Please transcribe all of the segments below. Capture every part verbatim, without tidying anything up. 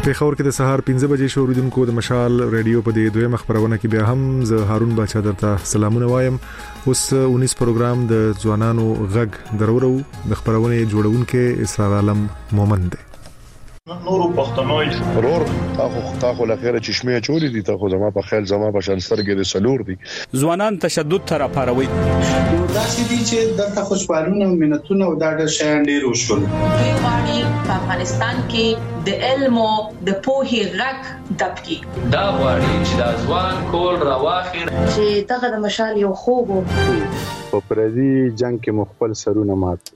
پیښور کې د سهار پنځه بجې شو اوریدونکو د مشال ریډیو په دې دویمه خبرونه کې بیا هم زه هارون باچا درته سلامونه وایم. اوس اونیس پروګرام د ځوانانو غږ درورو د خبرونه جوړونکو اسرار عالم مومند دی. نورو پښتنوي ورور تاسو تاسو لخيره چشمه چولې دي تاسو زما په خیال زما په شانسترګې د سلور دي ځوانان تشدد تر پاروي دا چې دي چې د خوشحالونه او منتونه او دا د شیان ډیر وشول. دوی غواړي په افغانستان کې د علم او د پوهې غږ دبکي. دا غواړي چې د ځوان کول راواخیر چې دغه د مشال یو خوب په پردي جنگ کې مخبل سرونه مات.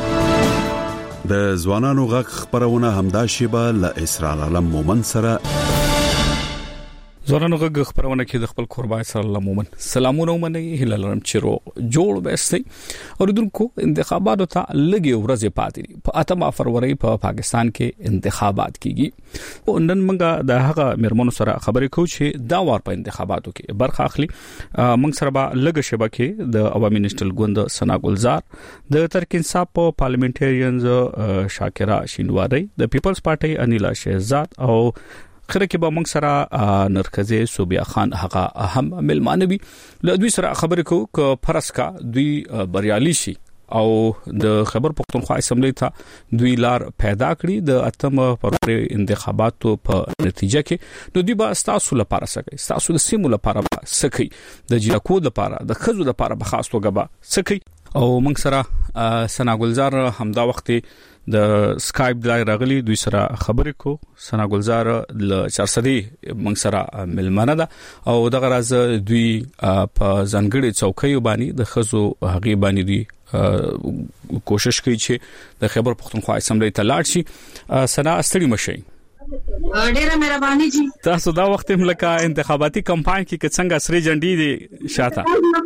د ځوانانو غږ خبرونه همدا شیبه ل اسرار عالم مومن سره ځوانانو غږ خبرونه کې د خپل قربای سره الله مومن سلامونه ومني هلالرم چیرو جوړ بسي اوریدونکو انتخاباتو ته لګي ورځې پاتې دي. په اتمه فروری په پا پاکستان کې انتخابات کیږي. نن موږ د هغه مرمنو سره خبرې کوو چې دا وار په انتخاباتو کې برخه اخلي. موږ سره به لګ شبکه د عوامي نېشنل ګوند سنا ګلزار د ترک انصاف په پارلیمنټریانز شاکرا شینواری د پیپلز پارټي انیلا شهزاد او خره کې به موږ سره نرکزي صوبیا خان هغه اهم ملمانوي له دوی سره خبرې کوو ک فرسکا دوی بریالي شي او د خبر پښتونخوا اسمبلی ته دوی لار پیدا کړی د اتم فروری انتخاباتو په نتیجه کې نو دوی به تاسو لپاره سکی تاسو د سیمو لپاره سکی د جلاکو لپاره د خزو لپاره به خاص توګه به سکی او موږ سره سنا ګلزار همدا وخت د سکایپ د راغلي دوی سره خبرې کو. سنا ګلزار ل چارسدي موږ سره ملمنه ده او دغه راز دوی په ځنګړي چوکۍ باندې د خزو هغه باندې دوی کوشش کوي چې د خبر پښتونخوا اسمبلی ته لاړ شي. سنا استړي مشي ډیره مهرباني جی. تاسو دا وخت هم لکه انتخاباتي کمپاین کې څنګه سری جنډي دي شاته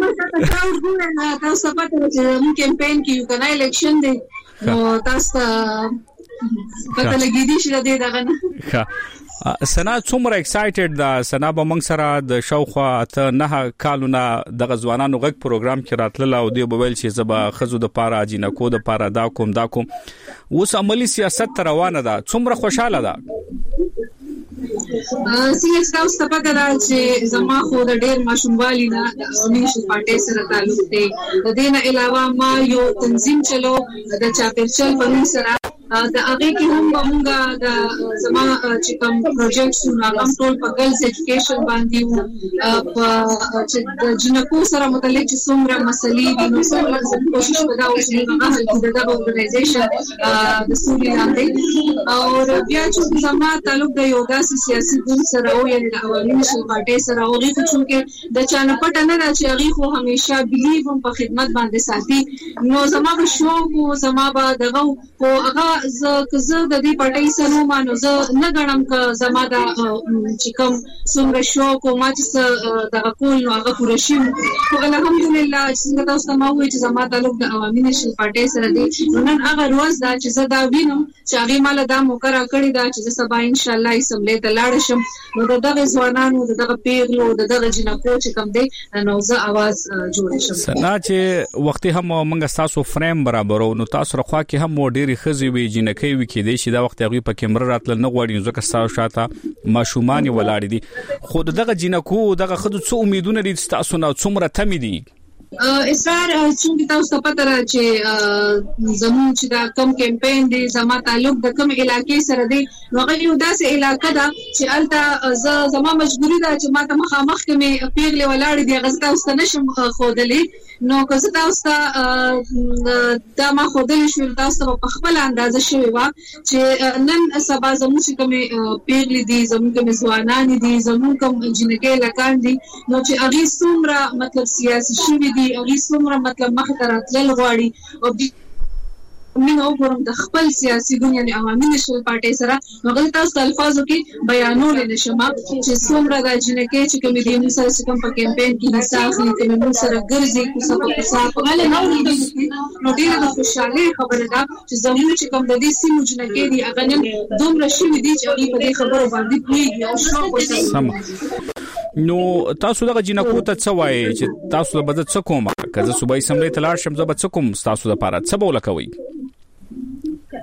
تاسو په تاسو چې کمپاین کې یو کنه الیکشن دی نو تاسو پته لګی دي چې دا دغه نه سنا څومره ایکسایټډ دا سنا به موږ سره د شوخه ته نه کالونه د غزوانانو غږ پروګرام کې راتله او دی بویل چې زبا خزو د پاره جنکو د پاره دا کوم دا کوم اوس عملی سیاست روانه ده څومره خوشاله ده سیاست تاسو ته پته ده چې زما خو د ډېر ماشوموالي نه د نېشنل پارټي سره تعلق دی. د دې نه علاوه ما یو تنظیم چلو د چاپیرچل په نوم سره د هغه کې هم موږ د زما چې کوم پروجیکټ نو هغه ټول په ګرلز ایجوکیشن باندې په چې د جنکو سره متعلق چې څومره مسلې دي نو څومره کوشش وکړو چې هغه حل کړو د اورګنایزیشن د سوري لاندې او بیا چې زما تعلق د یو داسې سیاسي ګوند سره او یعنی د عوامي نېشنل پارټي سره او غوښتل چې د چانه پټ نه راځي هغه خو همیشه بلیو هم په خدمت باندې ساتي نو زما به شوق او زما به دغه او هغه زه کزه د دې پټای سره مانو زه نه غنم ک زما د چې کوم څنګه شوق او ما چې د کول نو هغه پوره شي خو الحمدلله چې تاسو ته وایي چې زما تعلق د عوامي نېشنل پارټي سره دی نن هغه روز دا چې زه دا وینم چې هغه مال دا موکر کړی دا چې سبا ان شاء الله اسمبلی ته لاړ شم نو دغه ځوانانو دغه پیغلو دغه جنکو چې کوم دی نو زه आवाज جوړ شم. سنا چې وخت هم موږ تاسو فریم برابرو نو تاسو رخوا کې هم ډېری خزي وي جنکې وي کې دي چې دا وخت هغه په کیمرا راتل نه غوړي ځکه تاسو شاته ماشومان ولاړ دي خود دغه جنکو دغه خود څو امیدونه دي تاسو نه څومره تمې دي اسرار چې تاسو ته پته را چې زموږ چې دا کم کمپاین دی زما تعلق د کم علاقې سره دی نو هغه یو داسې علاقې ده چې الته زما مجبوری ده چې ما ته مخامخ کې پیغلې ولاړې دي غزتا اوس نشم خودلې نو که زه تاسو ته دا ما خودلې شو تاسو په خپل اندازه شوی و چې نن سبا زموږ کوم پیغلې دي زموږ کوم ځوانان دي زموږ کوم جنګې لکان دي نو چې هغه څومره مطلب سیاسي شوی دي هغه څومره مطلب مخ ته راتلل غواړي او موږ وګورم د خپل سیاسي ګوند یعنی عوامي نېشنل پارټي سره هغه تاسو الفاظو کې بیانول نشم چې څومره د جنکې چې کوم دي موږ سره کوم په کمپاین کې حصہ اخلي چې موږ سره ګرځي کوڅه په کوڅه په غل نه ودی نو ډیره د خوشاله خبره ده چې زموږ چې کوم د دې سیمو جنکې دي هغه نن دومره شوي دي چې هغه په دې خبرو باندې پوهیږي او شوق وکړي. نو تاسو دغه جنکو ته څه وایي چې تاسو به د څه کومه که زه صوبایي اسمبلی ته لاړ شم زه به څه کوم تاسو لپاره څه به ولکوي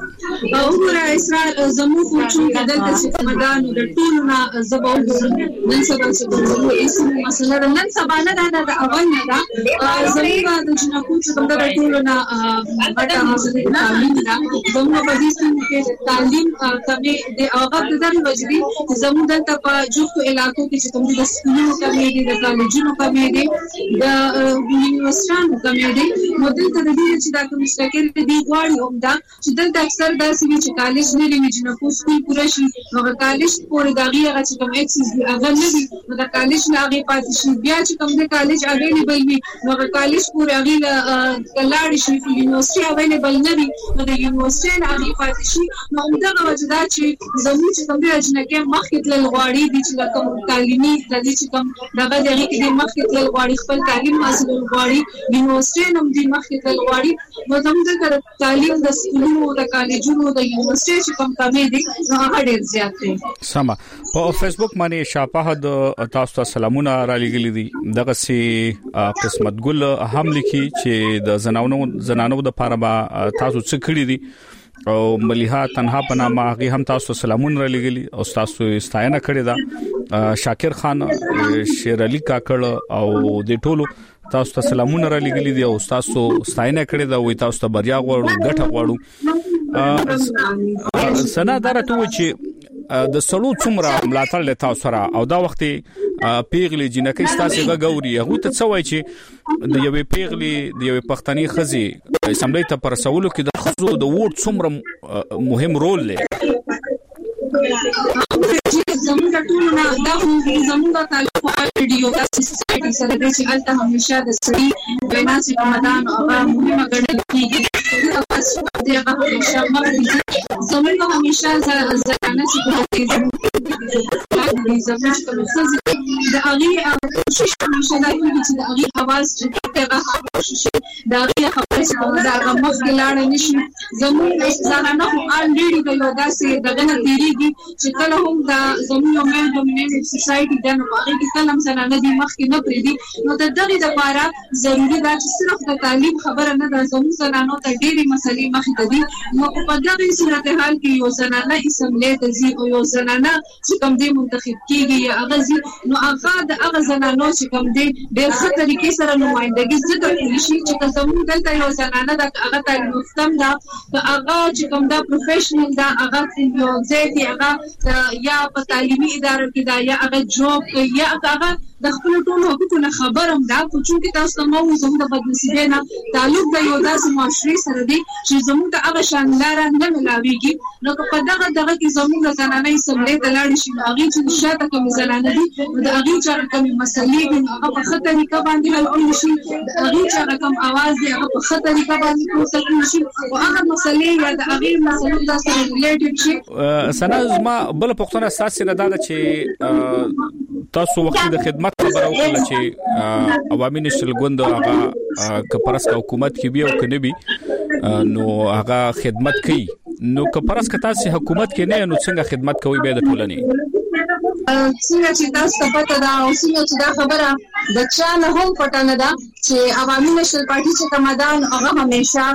وګوره اسرا زموږ خو چې دلته چې مدان د ټولو نه زبو نن سبا چې زموږ اسم مسله نن سبا نه ده د اول نه ده زموږ د جنکو چې کوم د ټولو نه اټه مسله تعلیم ده زموږ په دې سیمه کې تعلیم کمې د هغه د دغه وجدي زموږ دلته په جوړو علاقو کې چې کوم د سکولونو کمې دي د کالجونو کمې دي د یونیورسيټانو کمې دي نو دلته د دې چې دا کوم مستقل دي غواړي هم دا چې دلته اکثر داسې وي چې کالج نه لري چې نه کو سکول پوره شي نو کالج پورې دا غي هغه چې کوم اکسس دی هغه نه دي نو دا کالج نه هغه پاتې شي بیا چې کوم د کالج اویلیبل وي نو کالج پورې هغه لاړ شي په یونیورسيټي اویلیبل نه وي نو د یونیورسيټي هغه پاتې شي نو همدغه وجدا چې زموږ چې کوم د اجنکه مخکې تل غواړي د چې کوم تعلیمي د دې چې کوم دغه دغه کې د مخکې تل غواړي خپل تعلیم حاصل غواړي یونیورسيټي هم د مخکې تل غواړي نو زموږ د تعلیم د سکولونو د کالجونو د یونیورسيټي چې کوم کمې دي هغه ډېر زیات دي. سما په فیسبوک باندې شاپه د تاسو ته سلامونه را لګلې دي دغه سي قسمت ګل هم لیکي چې د زنانو زنانو د پاره تاسو څه کړی دي او مليحه تنها پنامه هغه هم تاسو سلامونه را لګلې او تاسو ستاینه کړې ده. شاکر خان شیر علي کاکړ او د ټولو تاسو ته سلامونه را لګلې دي او تاسو ستاینه کړې ده وي تاسو ته بریا غواړو ګټه غواړو. سنا درته و چې د سلو څومره ملاتړ له تاسو سره او دا وخت پیغلي جنکه ستاسو غووري هغه ته څه وای چې د یوې پیغلي د یوې پښتني خزي اسمبلی ته پر سوالو کې د خزو د ووټ څومره مهم رول لري. زموږ ټول نه دا زموږ تعلق ویډیو د سوسایټي سره د چې الته همیشه د سړي وینا چې کومدان او مهمه ګڼل کیږي تاسو د هغه همیشه مخکې زموږ همیشه ځانه چې د زموږ کوم څه د هغه کوشش همیشه دا کوي چې د هغه आवाज چې هغه کوشش دا هغه خبره چې دا هغه مخکې لاړ نشي زموږ ځانه خو الریډي د یو داسې دغه نتیریږي چې کله هم دا زموږ مېل ډومینیټډ سوسایټي د نو هغه کې کلم سره نه دي مخکې نه پریدي نو د دغه لپاره ضروری ده چې صرف د تعلیم خبره نه ده زموږ زنانو ته ډېری مسلې مخې ته دي نو په دغه صورتحال کې یو زنانه اسمبلی ته ځي او یو زنانه چې کوم دې منتخب کیږي یا هغه ځي نو هغه د هغه زنانو چې کوم دې ډېر ښه طریقې سره نمائندګي ځکه کولی شي چې زموږ دلته یو زنانه د هغه تعلیم یافتم ده هغه چې کوم دا پروفیشنل ده هغه یو ځای دی هغه یا په تعلیمي ادارو کې دا یا هغه جوب یا هغه د خپل ټولو حقوقو خبرم دا خو چې تاسو ته مو زموږ د بدنصیبه نه تعلق د یو داسې معاشري سره دی چې زموږ د هغه شاندار نه ملاويږي نو په دغه دغه کې زموږ زنانه اسمبلی ته لاړ شي هغه چې شاته کوم زنانه دي د هغه چې کوم مسلې دي هغه په خطر کې باندې حل کول شي د هغه چې کوم आवाज دی هغه په خطر کې باندې پروسه شي او هغه مسلې یا د هغه مسلې د سره ریلیټډ شي. سنا زما بل پښتنه اساس نه دا چې تاسو وخت د خدمت خبره وکړه چې عوامي نشل ګوند هغه کپرس حکومت کې بیا او کنه بي نو هغه خدمت کوي نو کپرس کتا سي حکومت کې نه نو څنګه خدمت کوي به د ټولنې څنګه چې تاسو پته دا او څنګه چې دا خبره د چا نه هم پټه نه ده چې عوامي نشل پارټي چې کمدان هغه همیشه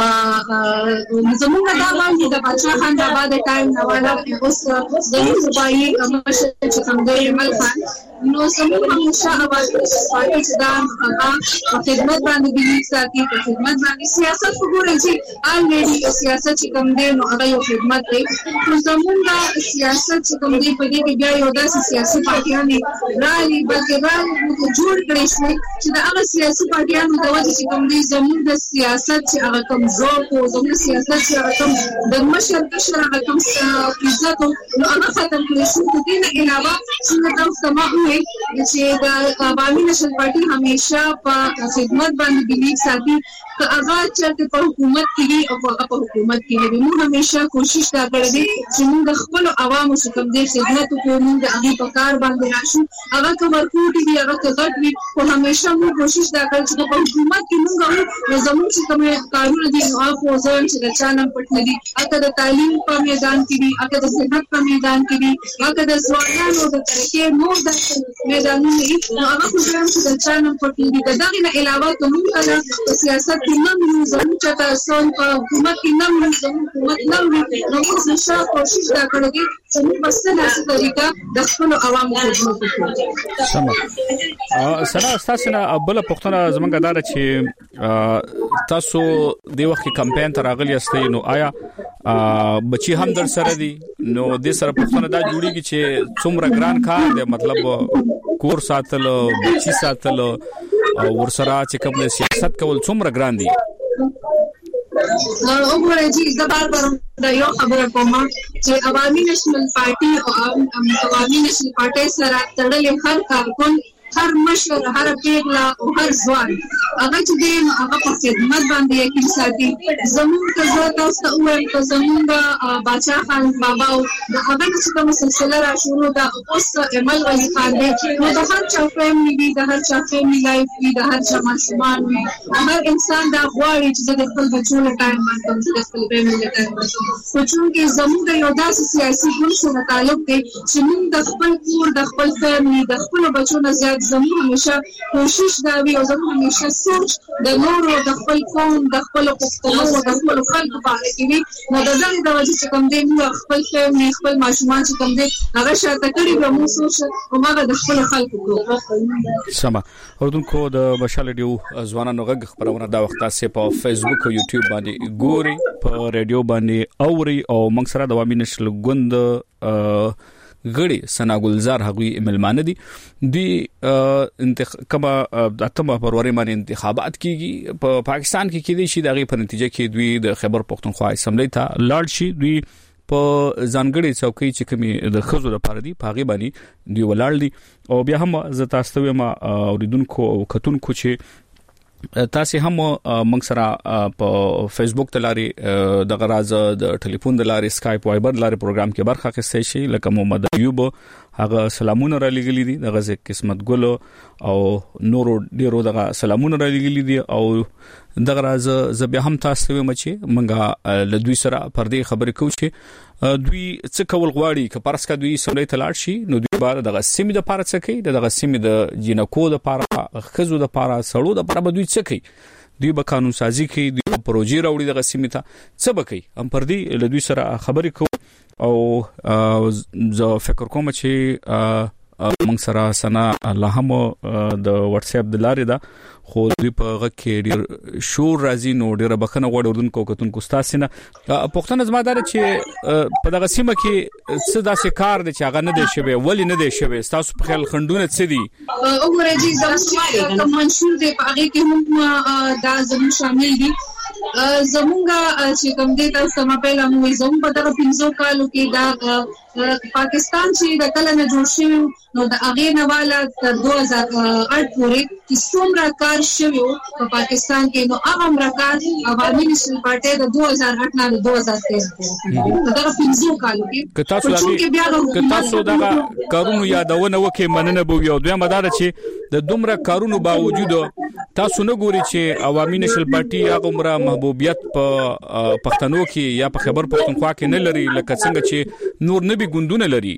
زموږ دا باندې د بچا خان د بعد ټایم نواله اوس د صوبایي مشر چې کوم دی مل خان نو زموږ همیشه عوامي پارټي چې دا هغه خدمت باندې بلی ساتي په خدمت باندې سیاست وګورئ چې الریډي سیاست چې کوم دی نو هغه یو خدمت دی نو زموږ سیاست چې کوم دی په دې کې بیا یو داسې سیاسي پارټیانې رالي بلکې رالي جوړ کړی شي چې د هغه سیاسي پارټیانو د وجې چې کوم دی زموږ د سیاست چې هغه کوم ذوق او زموږ سیاست چې هغه کوم د مشر کشر هغه کوم عزت نو هغه ختم کړی شو د دې نه علاوه چې تاسو ته ما وایي چې د عوامي نشل پارټي همیشه په خدمت باندې بلیک ساتي که هغه چې په حکومت کې او هغه په حکومت کې نه موږ همیشه کوشش تا کړې دي چې موږ خپل عوامو څخه کوم دي خدمت کوو موږ هغه په کار باندې راشو هغه کومر کوټي دي هغه کغټ وي او همیشه موږ کوشش تا کړو چې په حکومت کې موږ زموږ چې کوم کارونه دي نو هغه ځان چې د چانم پټ نه دي هغه د تعلیم په میدان کې دي هغه د صحت په میدان کې دي هغه د ځوانانو د ترقۍ نور د میدانونه هغه خو هم چې د چانم پټي دي دغه نه علاوه کوم کله سیاست کې نه موږ زموږ چې تاسو په حکومت کې نه موږ زموږ حکومت نه موږ نو موږ نشه کوشش دا کړو چې موږ بس نه څه طریقه د خپل عوامو خدمت وکړو. سم سره تاسو نه بل پښتنه زمونږ دار چې تاسو د وخت کمپاین تر اغلی استئ نو آیا بچي هم در سره دي نو د سره پښتنه دا جوړیږي چې څومره ګران کار دی مطلب کور ساتل بچي ساتل او ورسره چې کوم سیاست کول څومره ګران دي؟ وګورئ چې د بار بار د یو خبره کوم چې عوامي نېشنل پارټي او عوامي نېشنل پارټي سره تړلې هر کارکون هر مشر هر پیغلا او هر ځوان هغه چې د هغه په خدمت باندې یقین ساتي. زموږ ته تاسو ته وایم چې زموږ بادشاہ خان بابا او هغه چې کوم سلسله را شروع ده اوس عمل ولی خان دی نو د هر چا فیملی وي د هر چا فیملی لایف وي د هر چا ماشومان وي هر انسان دا غواړي چې د خپل بچو له ټایم باندې د خپل فیملی له ټایم باندې خو چې زموږ یو داسې سیاسي ګوند سره تعلق دی چې موږ د خپل کور د خپل فیملی د خپل بچو نه زیات زموږ همیشه کوشش دا وی او زموږ همیشه سوچ د نورو د خپل قوم د خپل پښتنو د خپل خلکو په اړه کې وي نو د ځان د وجې چې کوم دی موږ خپل فیملی خپل ماشومان چې کوم دی هغه شاته کړي به موږ سوچ او هغه د خپل خلکو کوو. سم اوردونکو د بشال ډیو ځوانانو غږ خبرونه دا وخت تاسو په فیسبوک او یوټیوب باندې ګوري په ریډیو باندې اوري او موږ سره د عوامي نشل ګوند غړي سنا ګلزار هغوی ملمانه دي د انتخاب د اتمه فروری باندې انتخابات کیږي په پاکستان کې کېدي شي دغه په نتیجه کې دوی د خیبر پختونخوا اسمبلی ته لاړ شي. دوی په ځانګړي چوکۍ چې کومي د خزو لپاره دي پاغي باندې دوی ولاړ دي او بیا هم ز تاسو ته ما اوریدونکو او کتونکو چې تاسو هم موږ سره په فیسبوک ته لاري د غراز د ټلیفون د لاري اسکایپ وایبر لاري پروګرام کې برخه اخیستئ شي لکه محمد ایوب هغه سلامونه را لګلې دي دغه قسمت ګل او نورو ډیرو دغه سلامونه را لګلې دي او دغه راز ز بیا هم تاسو مچي منګه ل دوی سره پردي خبرې کوو چې دوی څه کول غواړي که پرسکا دوی سولې تلاړ شي نو دوی بار دغه سیمې د پاره څه کوي دغه سیمې د جنکو د پاره خزو د پاره سړو د پاره دوی څه کوي دوی به قانون سازي کوي دوی پروژې راوړي دغه سیمې ته څه بکوي هم پردي ل دوی سره خبرې کوو او زه فکر کوم چې موږ سره سنا الله هم د واتس اپ د لارې دا خو دوی په غږ کې ډیر شور راځي نو ډیر بخنه غوړ اردوونکو کتونکو ستاسو نه پښتون زمادار چې په دغه سیمه کې څه داسې کار دي چې هغه نه دی شوی ولی نه دی شوی تاسو په خیال خندونه څه دي؟ وګورئ چې زموږ منشور دی په هغه کې هم دا زموږ شامل دي زمونږه چې کوم دي تاسو ما په لامو زموږ په دغه پنځو کالو کې دا پاکستان چې د کله نه جوړ شوی نو د هغه نه والا تر دوه زره اته پورې چې څومره کار شوی په پاکستان کې نو هغه مرکز عوامي نېشنل پارټي د دوه زره اته نه دوه زره تیس پورې دا پنځو کالو کې که تاسو لږ که تاسو دا کارونه یادونه وکي مننه بو یو دوه مدار چې د دومره کارونو باوجود تاسو نه ګوري چې عوامي نېشنل پارټي هغه عمره محبوبیت په پښتنو کې یا په خیبر پختونخوا کې نه لري لکه څنګه چې نور نبي ګوندونه لري.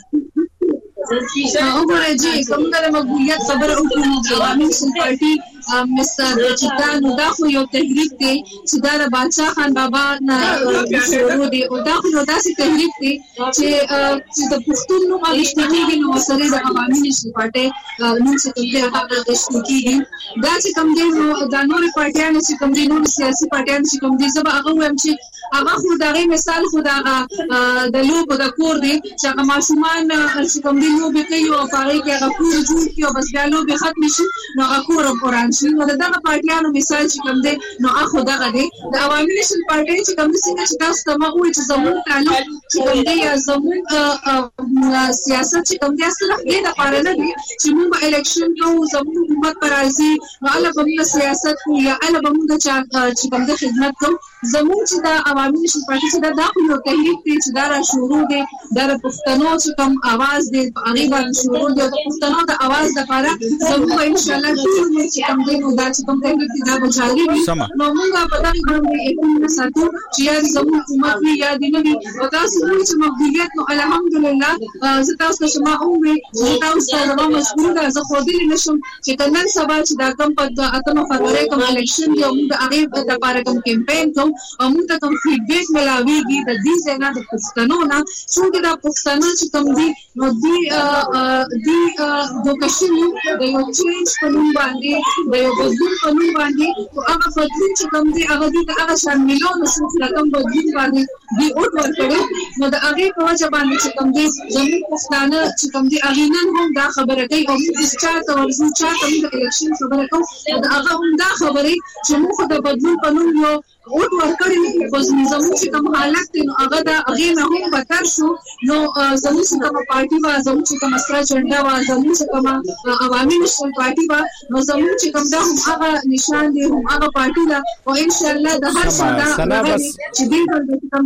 وګورئ چې کومه مقبولیت خبره وکړو چې عوامي نېشنل پارټي مستر چې دا دا خو یو تحریک دی چې دا د بادشاہ خان بابا نه شروع دی او دا خو داسې تحریک دی چې د پښتون نوم اغشتنیږي نو سره د عوامي نېشنل پارټي نوم څخه کوم دی هغه اغشتنیږي دا چې کوم دی نو د نور پارټیانو چې کوم دی نور سیاسي پارټیانو چې کوم دي زما هغه وایم چې هغه خو دغه مثال خو دا د لوب د کور دی چې هغه ماشومان چې کوم دی لوب کوي او هغه کې هغه کور جوړ کړي او بس بیا لوب ختم شي نو هغه کور قرآن شي نو دغه پارټیانو مثال چې کوم دی نو هغه دغه دی د عوامي نېشنل پارټي چې کوم څنګه چې تاسو ته ما وایي چې زموږ تعلق چې کوم دی یا زموږ سیاست چې کوم دی اصله دې د پاره نه دی چې موږ الیکشن کوو زموږ حکومت پر راځي نو الله به موږ سیاست کوو یا الله به موږ چې کوم دی خدمت کوو زموږ چې د عوامي نېشنل پارټي چې دا خو یو تحریک دی چې دا را شروع دی د پښتنو چې کوم आवाज دی هغه باندې شروع دی د پښتنو د आवाज لپاره زموږ ان شاء الله چې کوم دی نو دا چې کوم تحریک دی دا بچالي وي نو موږ په دغه باندې یقین ساتو چې یا زموږ حکومت وي یا د نوي او تاسو چې مقبولیت نو الحمدلله زه تاسو ته ما هم زه تاسو ته زما مسؤل ده زه خو دې نشم چې کنن سبا چې دا کوم په اتمه فروری کوم الیکشن دی او موږ هغه د لپاره کوم کمپاین کوم او موږ ته کوم فیډبیک ملاويږي د دې څنګه د پښتنو نه څنګه د پښتنو چې کوم دي نو دی دی د کشمیر د یو چینج په نوم باندې د یو بدلون په نوم باندې او هغه بدلون چې کوم دي هغه دي هغه شاملونه شو چې کوم بدلون باندې دی او ورکړي نو د هغه په وجه باندې چې کوم دي زموږ پښتانه چې کوم دي هغه نن هم دا خبره کوي او موږ چې تاسو ورزو چې تاسو د الیکشن خبره کوو دا هغه هم دا خبره چې موږ د بدلون په نوم یو او ورکړي خو زموږ چې کوم حالت دی نو هغه دا هغه نه هم بدتر شو نو زموږ چې کوم پارټي وا زموږ چې کوم سره چنډا وا زموږ چې کوم عوامي نېشنل پارټي وا نو زموږ چې کوم دا هم هغه نشان دی هم هغه پارټي دا او ان شاء الله د هر څه چې دې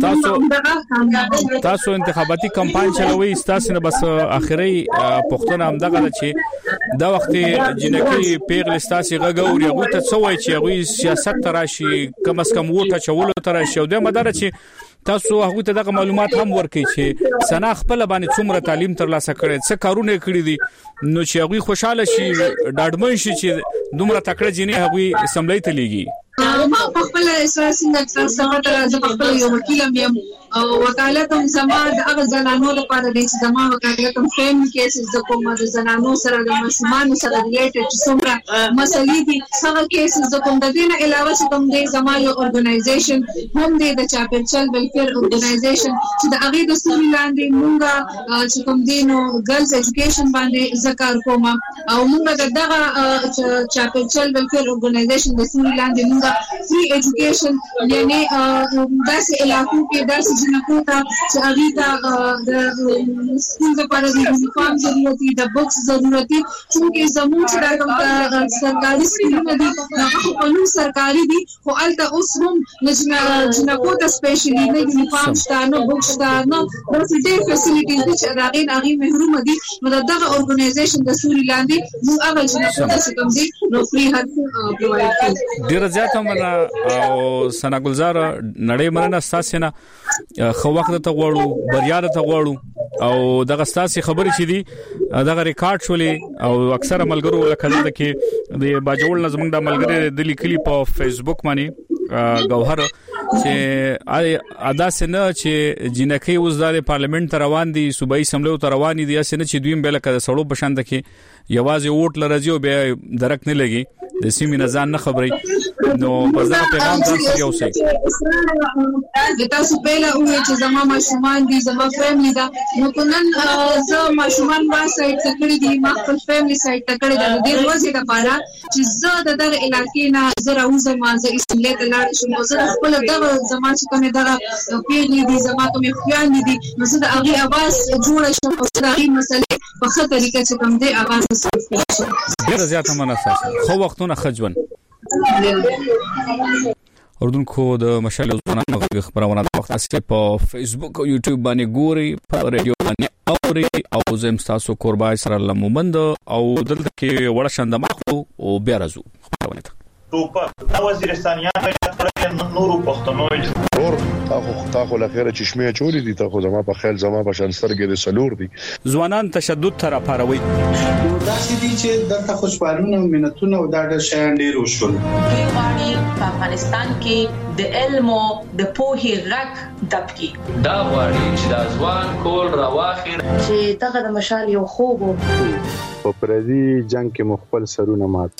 تاسو تاسو انتخاباتي کمپاین چلوي تاسو نه بس اخري پښتون هم دغه چې دا وخت جنکی پیغل تاسو غوړي هغه ته څه وایي چې هغه سیاست تراشي کم اس کم وټه چولو تراشي او د مدار چې تاسو هغه ته دغه معلومات هم ورکړي چې سنا خپل باندې څومره تعلیم ترلاسه کړي څه کارونه کړی دي نو چې هغه خوشاله شي ډاډمن شي چې دومره تکړه جنې هغه سملای ته لګي ما په خپل اساسي نقصان سره د خپل یو وکیل یم او وکالت هم زما د هغه زنانو لپاره د زما وکالت هم فیم کیسز د کومه د زنانو سره د مسلمانانو سره ریلیټډ چې څومره مسلې دي هغه کیسز د کوم د دې نه علاوه چې کوم د زما یو ارګنایزیشن هم د چاپلچل ویلفیر ارګنایزیشن چې د هغه د سوري لاندې مونږه چې کوم دینو ګرلز ایجوکیشن باندې ذکر کوم او مونږ دغه چاپلچل ویلفیر ارګنایزیشن د سوري لاندې مونږ فری ایجوکیشن یعنی داسې علاقو کې داسې جنکو ته چې هغه ته د سکول لپاره د یونیفارم ضرورت دي د بوکس ضرورت دي چې زموږ چې د سرکاري سکولونه دي هغه په نوم سرکاري دي خو البته اوس هم جنکو ته سپیشلی د یونیفارم شته نو بوکس شته نو د ډېر فیسیلیټیز دي چې هغه نه هغه محروم دي نو دغه ارګنایزیشن د سوري لاندې موږ هغه جنکو ته چې کوم دي نو فری هلت پرووایډ کوي ډیر زیات هم او سنا ګلزار نړۍ مننه ساسنه خو وخت ته غوړو بریا ته غوړو او دغه ستاسو خبرې چې دي دغه ریکارډ شولې او اکثره ملګرو لکه کې د باجوړ نظم د ملګری د لیکلي په فیسبوک باندې گوهر چې ادا سينه چې جنکی اوس د پارلیمنت روان دي صوبایي سملو ته روان دي اسنه چې دویم بل کده سړو بشند کې یوازې ووټ لرځي او به درک نه لګي د سیمې نزان نه خبري نو بس دا پیغام تاسو یو سي د تاسو په لاره او چې زما ماشومان دي زما فیملی دا نو کنن زه ماشومان ما سایت تکړه دي ما خپل فیملی سایت تکړه د دې ورځې لپاره چې زه د دغه علاقې نه زه راوځم ما زه اسمبلی ته لاړ شم زه خپل دغه زما چې کومه دغه پیغلی دي زما کومه خويان دي نو زه د هغه आवाज جوړ شم او د هغه مسلې په خاطر طریقه چې کوم دي आवाज ډیر زیات مناسب خو وختونه خجون اردوونکو د مشال ځوانانو خبرونه د وخت اسې په فیسبوک او یوټیوب باندې ګوري په رادیو باندې اوري او زم تاسو قربای سره لمومند او دلته کې وړ شند مخو او بیا راځو خبرونه ته ټوپک د وزیرستانیان نورو پښتنو اور تاسو تاسو لخيره چشمه چوری دي تاسو زما په خیال زما په شانسترګې د سلور دي ځوانان تشدد تر پاروي دا سدي چې د خوشحالونه مينتونه او دا د شان ډیر وشول غواړي په افغانستان کې د علم او د پوهې غږ دبکي دا غواړي چې د ځوان کول راواخیر چې دغه د مشال یو خوب په پردي جنگ کې مخبل سرونه مات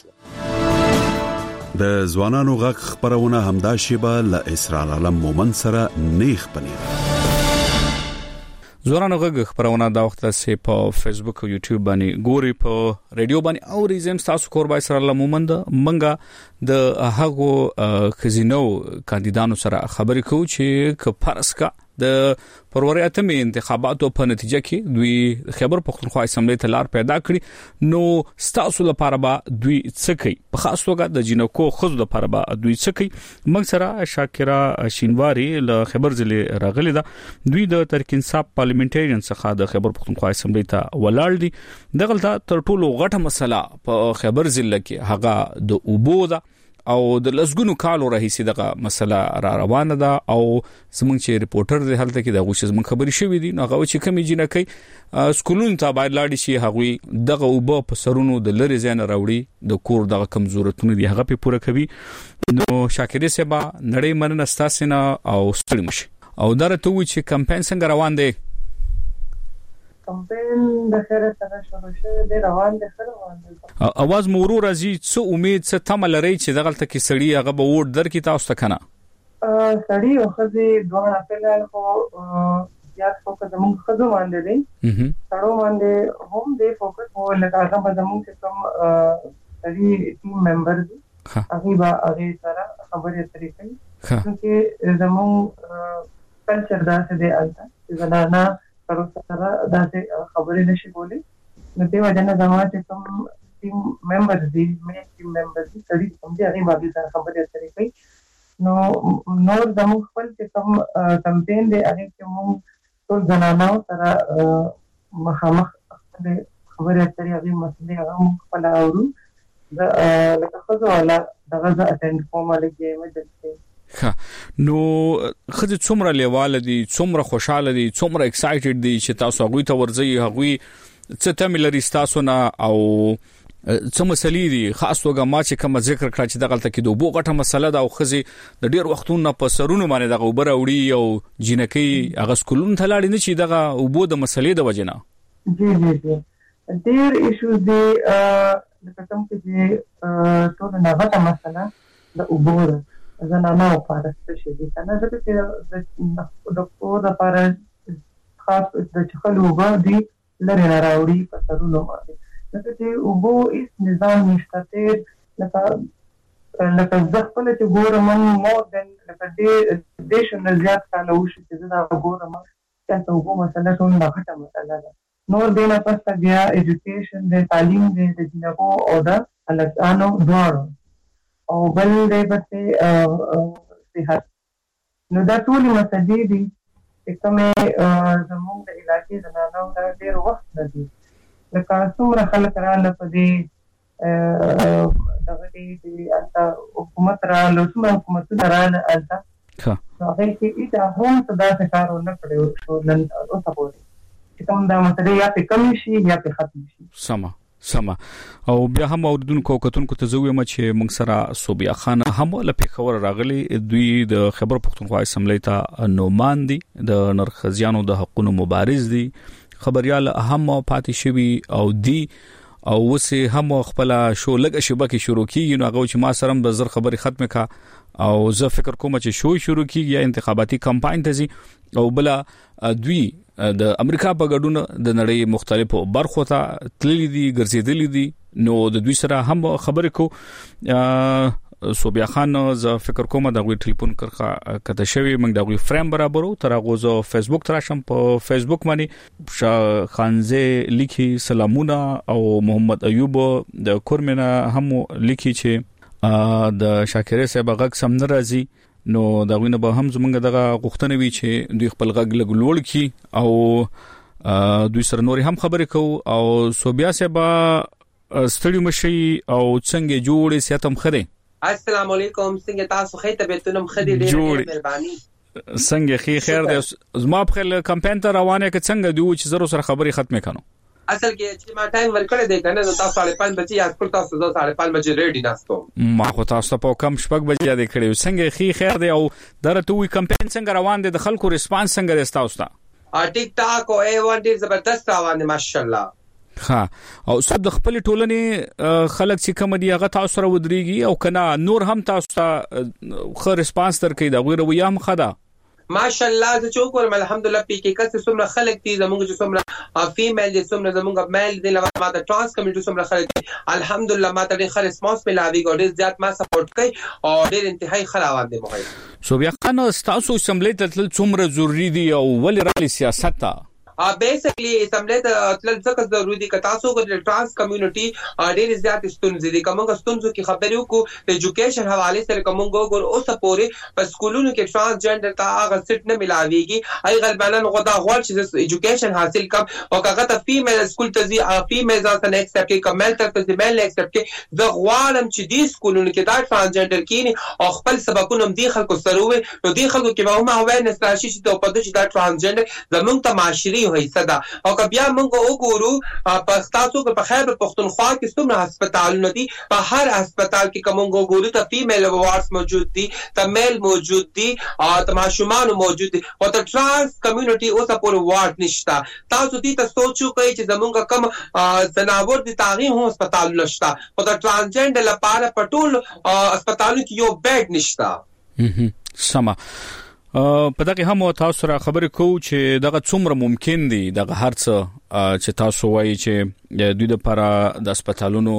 د ځوانانو غږ خبرونه همدا شیبه ل اسرائیل علم مومن سره نیخ پنیر ځوانانو غږ خبرونه دا وخت سه په فیسبوک او یوټیوب باندې ګوري په ریډیو باندې او ریزم تاسو قربای سره علم مومن د منګه د هغو خزینو کاندیدانو سره خبرې کوو چې ک فرض کا د فروری اتمه انتخاباتو په نتیجه کې دوی خیبر پختونخوا اسمبلی ته لار پیدا کړی نو ستاسو لپاره به دوی څه کوي په خاص توګه د جنکو خزو لپاره به دوی څه کوي موږ سره شاکره شینواری له خیبر ضلع راغلی دا دوی د تحریک انصاف پارلیمنټریان څخه د خیبر پختونخوا اسمبلی ته ولاړ دي دغلته تر ټولو غټه مسله په خیبر ضلع کې هغه د اوبو ده او د لسګونو کالو راهیسې دغه مسله را روانه ده او زمونږ چې ریپورټر دی هلته کې د غوښ زمونږ خبري شوې دي نو هغه چې کمی جنکې سکولونو ته باید لاړ شي هغه دغه اوبه په سرونو د لری ځای نه راوړي د کور دغه کمزورتونه دي هغه په پوره کوي نو شاکرې سبا نړۍ مننه ستاسو نه او ستړي مشي او درته وی چې کمپاین څنګه روان دی کمپاین د خیره سره شروع شوی دی روان دی خیر روان دی اواز مورو راځي څه امید څه تمه لري چې دغلته کې سړی هغه به ووټ درکې تاسو ته کنه سړی او خزي دوه خپل خو یا فوکس زموږ خزو باندې دی سړو باندې هم دی فوکس هو لکه هغه زموږ کوم سړی ټیم ممبر دي هغه به هغه سره خبرې اترې کوي چې زموږ کلچر دا څه دی البته زنانه سره سره دا خبرې نشي کولای نو په وجه نه زموږ چې کوم ټیم ممبر دي مې ټیم ممبر دي سړي کوم دي هغه باندې سره خبرې اترې کوي نو نور زموږ خپل چې کوم کمپاین دی هغه چې موږ ټول زنانه سره مخامخ خبرې اترې هغه مسلې هغه خپل اورو د لکه خزو ولا دغه ځا اټینډ کوم لګي مجلس ها نو خځه څومره لیواله دي څومره خوشاله دي څومره ایکسایټډ دي چې تاسو هغه ته ورځي هغه څه ته ملري تاسو نه او څه مسلې دي خاص توګه ما چې کوم ذکر کړ چې دغلته کې دوه غټه مسله ده او خځه د ډیر وختونو په سرونو باندې دغه وبره وړي او جنکی هغه سکولون ته لاړ نه چې دغه وبو د مسلې د وجنه جی جی جی ډیر ایشوز دي لکه کوم چې ټول نه غټه مسله د وبو زنانه او پارسته شي دي کنه ځکه چې د کور لپاره خاص د چخلو باندې لری نه راوړي په سرونو باندې ځکه چې وبو هیڅ نظام نشته تیر لکه لکه ځخپل چې ګورم مور دن لکه دې دیشن زیات کاله وشي چې دا ګورم چې وبو مسله ټول نه غټه مسله ده نور دینه پسته بیا ایجوکیشن د تعلیم د جنبو او د الکانو دوړو او بل دې په صحت نو دا ټول مسلې دي چې کومه زموږ د علاقې زنانو د ډېر وخت نه دي لکه څومره خلک رااله په دې دغه دې انت حکومت را لوسمه حکومتونه رااله الته نو هغه کې دا هم صدا کارونه کړو شو نن او تاسو چې کوم دا مسلې یا په کم شي یا په ختم شي سما سما او بیا هم اوردونکو کتونکو ته زوی م چې موږ سره صوبیا خان هم له پیښور راغلي دوی د خیبر پختونخوا اسمبلی ته نومان دي د نرخزیانو د حقوقو مبارز دي خبريال هم پاتې شوی او دی او وسه هم خپل شو لګ شبکه شروع کیږي نو هغه چې ما سره به زر خبري ختمه کا او زه فکر کوم چې شو شروع کیږي یا انتخاباتي کمپاین ته زی او بل دوی د امریکا په ګډون د نړۍ مختلفو برخو ته تللی دي ګرځېدلې دي نو د دوی سره هم خبرې کو صوبیا خان ز فکر کوم د غوي ټلیفون کرخه کته شوی موږ د غوي فریم برابرو تر هغه زو فیسبوک تراشم په فیسبوک باندې خانزه لیکي سلامونه او محمد ایوب د کورمنه هم لیکي چې د شاکرې صاحب غږ سم ناراضي نو دا غوینه به هم زمونږ دغه غوښتنه وی چې دوی خپل غږ لګ لوړ کی او دوی سره نور هم خبرې کوو او صوبیا صاحب ستړي مشي او څنګه جوړې سیاتم خره السلام علیکم څنګه تاسو خې طبيعتونم خدي ډېر مهرباني څنګه خې خیر دې زما په خل کمپاین ته روانه کې څنګه دی چې زرو سره خبرې ختمه کړو اصل کې چې ما ټایم ورکړی دی کنه نو تاسو ساڑھے پانچ بجې یا خپل تاسو زه ساڑھے پانچ بجې ریډي ناستم ما خو تاسو په کم شپږ بجې دی کړی څنګه خې خیر دی او درته وی کمپاین څنګه روان دی د خلکو ریسپانس څنګه دی تاسو ته ا ټیک ټاک او ای وان ډیر زبردست روان دی ماشاءالله ها او څو د خپل ټولنې خلک چې کوم دی هغه تاسو سره ودرېږي او کنه نور هم تاسو ته خو ریسپانس درکې دا غوړ ویا هم خدا ماشاءالله زه چې وګورم الحمدلله پی کې کس څومره خلک دي زمونږ چې څومره فیمیل دي څومره زمونږ میل دي لکه ما د ټرانس کمیونټي څومره خلک دي الحمدلله ما ته ډېر ښه ریسپانس ملاوي ګو ډېر زیات ما سپورټ کوي او ډېر انتهایی ښه روان دي مو سو بیا خانه تاسو اسمبلی ته تل څومره ضروری دي او ولې رالي سیاست ته ا بیسیکلی اسمبلی ته تل څه ضروري دي که تاسو د ټرانس کمیونټي ډېر زیات ستونزې دي کومه ستونزو کې خبرې وکړو د ایجوکیشن حواله سره کومه ګور او سپورې په سکولونو کې ټرانس جندر ته هغه سټ نه ملاويږي ای غالبا غوډا غوړ چې ایجوکیشن حاصل کم او هغه ته فیمیل سکول ته زی فیمیل ځان نه ایکسپټ کوي کمل ته ته میل ایکسپټ کوي د غوالم چې دي سکولونو کې دا ټرانس جندر کې او خپل سبقونه هم دي خلکو سره وي نو دي خلکو کې به هم اویرنس راشي چې په دې چې دا ټرانس جندر زمونږ ته معاشري حصہ ده او که بیا موږ وګورو په تاسو په خیبر پختونخوا کې څومره هسپتالونه دي په هر هسپتال کې کوم وګورو ته فیمیل وارډز موجود دي ته میل موجود دي او ته ماشومان موجود دي او ته ټرانس کمیونټي اوسه پور وارډ نشته تاسو دې ته سوچو کوي چې زمونږ کم زناور دي تاغي هم هسپتال نشته او ته ترانسجنډر لپاره په ټول هسپتالونو کې یو بیډ نشته سما په دغه هم تاسو را خبرې کوو چې دغه څومره ممکن دي دغه هرڅه چې تاسو وایي چې د دوی لپاره د هسپتالونو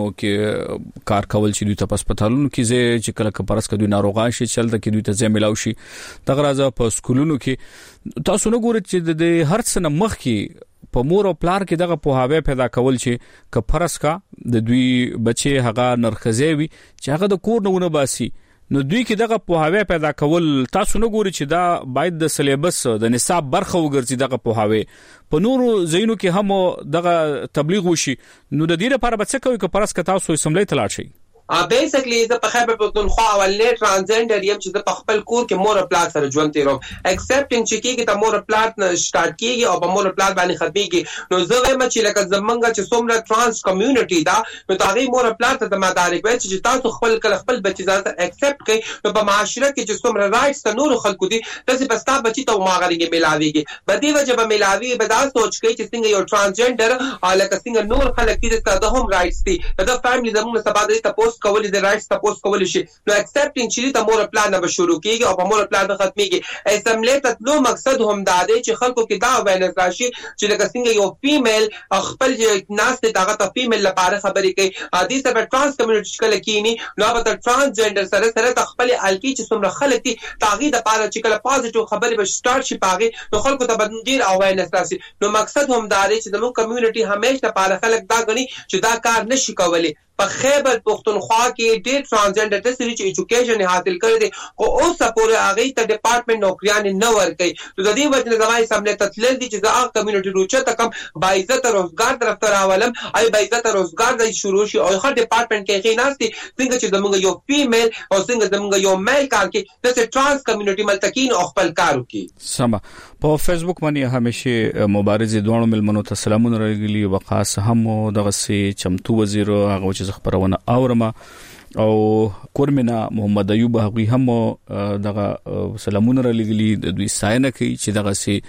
کې کار کول چې دوی ته په هسپتالونو کې زه چې کله کپرس کې دوی ناروغان شي چلته کې دوی ته ځای ملاوي شي دغه راځه په سکولونو کې تاسو نه ګورئ چې د هرڅ نه مخ کې په مور او پلار کې دغه پوهاوی پیدا کول چې کپرس کا د دوی بچي هغه نرخزي وي چې هغه د کور نه ونه باسي نو دوی کې دغه پوهاوی پیدا کول تاسو نه ګوري چې دا باید د سلیبس د نصاب برخه وګرځي دغه پوهاوی په نورو ځایونو کې هم دغه تبلیغ وشي نو د دې لپاره به څه کوي که پرس که تاسو اسمبلی ته لاړ شئ ا بیسیکلی زه په خیبر پختونخوا اولنې ترانسجنډر یم چې په خپل کور کې مور او پلار سره ژوند تیروم ایکسپټینګ چې کېږي ته مور او پلار نه سٹارټ کېږي او په مور او پلار باندې ختميږي نو زه وایم چې لکه زمونږ چې څومره ترانس کمیونټي دا نو تاغي مور او پلار ته مدارک وایي چې تاسو خپل کله خپل بچی ځان ته ایکسپټ کړئ نو په معاشره کې چې څومره رائټس ته نور خلکو دي تاسو په ستا بچی ته ماغريږي ملاويږي په دې وجه به ملاوي به دا سوچ کوي چې څنګه یو ترانسجنډر او لکه څنګه نور خلک دي ته هم رائټس دي دا فیملی زموږ سبا د تاسو کولې د رائټس تاسو کولای شي نو ایکسپټینګ چې ته مور پلان نه شروع کیږي او په مور پلان نه ختميږي اسمبلی ته نو مقصد هم دا دی چې خلکو کې دا وینس راشي چې لکه څنګه یو فیمیل خپل ناس ته هغه ته فیمیل لپاره خبرې کوي حدیث په ټرانس کمیونټي کله کینی نو په ټرانس جندر سره سره خپل الکی چې څومره خلک دي تاغي د پاره چې کله پازیټیو خبرې به سٹارټ شي پاغي نو خلکو ته بدنګیر او وینس راشي نو مقصد هم دا دی چې د مو کمیونټي همیشه لپاره خلک دا غني چې دا کار نشي کولای په خیبر پختونخوا کې ډېر ترانسجنډر ته سړي چې ایجوکیشن حاصل کړی دي او اوس پورې هغه ته ډپارټمنټ نوکریان نه ورکړي نو د دې وجه نه زمای سمله تتل دي چې دا کمیونټي روچه تکم باعزت روزګار طرف ته راولم اي باعزت روزګار د شروع شي او هر ډپارټمنټ کې خیناستي څنګه چې زموږ یو فیمیل او څنګه زموږ یو میل کار کې د ترانس کمیونټي ملتکین او خپل کار وکي سم په فیسبوک باندې همیشه مبارزه دوه ملمنو ته سلامونه راغلي وقاص هم دغه سي چمتو وزیر هغه چې خبرونه اورما او کورمنا محمد ایوب هغوی هم دغه سلامونه را لګلی د دوی ساينه کوي چې دغه سي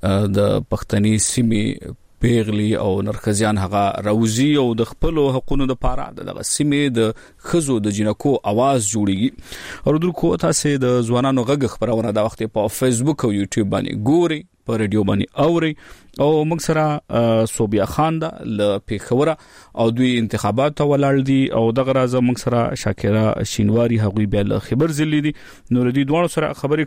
د پښتني سیمې پیغلی او نرخزیان هغه روزي او د خپل حقوقو د پاره دغه سیمې د خزو د جنکو आवाज جوړیږي او درکو تاسو د ځوانانو غږ خبرونه د وخت په فیسبوک او یوټیوب باندې ګوري په ریډیو باندې اوري او موږ سره صوبیا خان دا ل پیښوره او دوی انتخابات ولاړ دي او دغه راز موږ سره شاکره شینواری هغوی به ل خبر زلی دي نو ردی دوه سره خبرې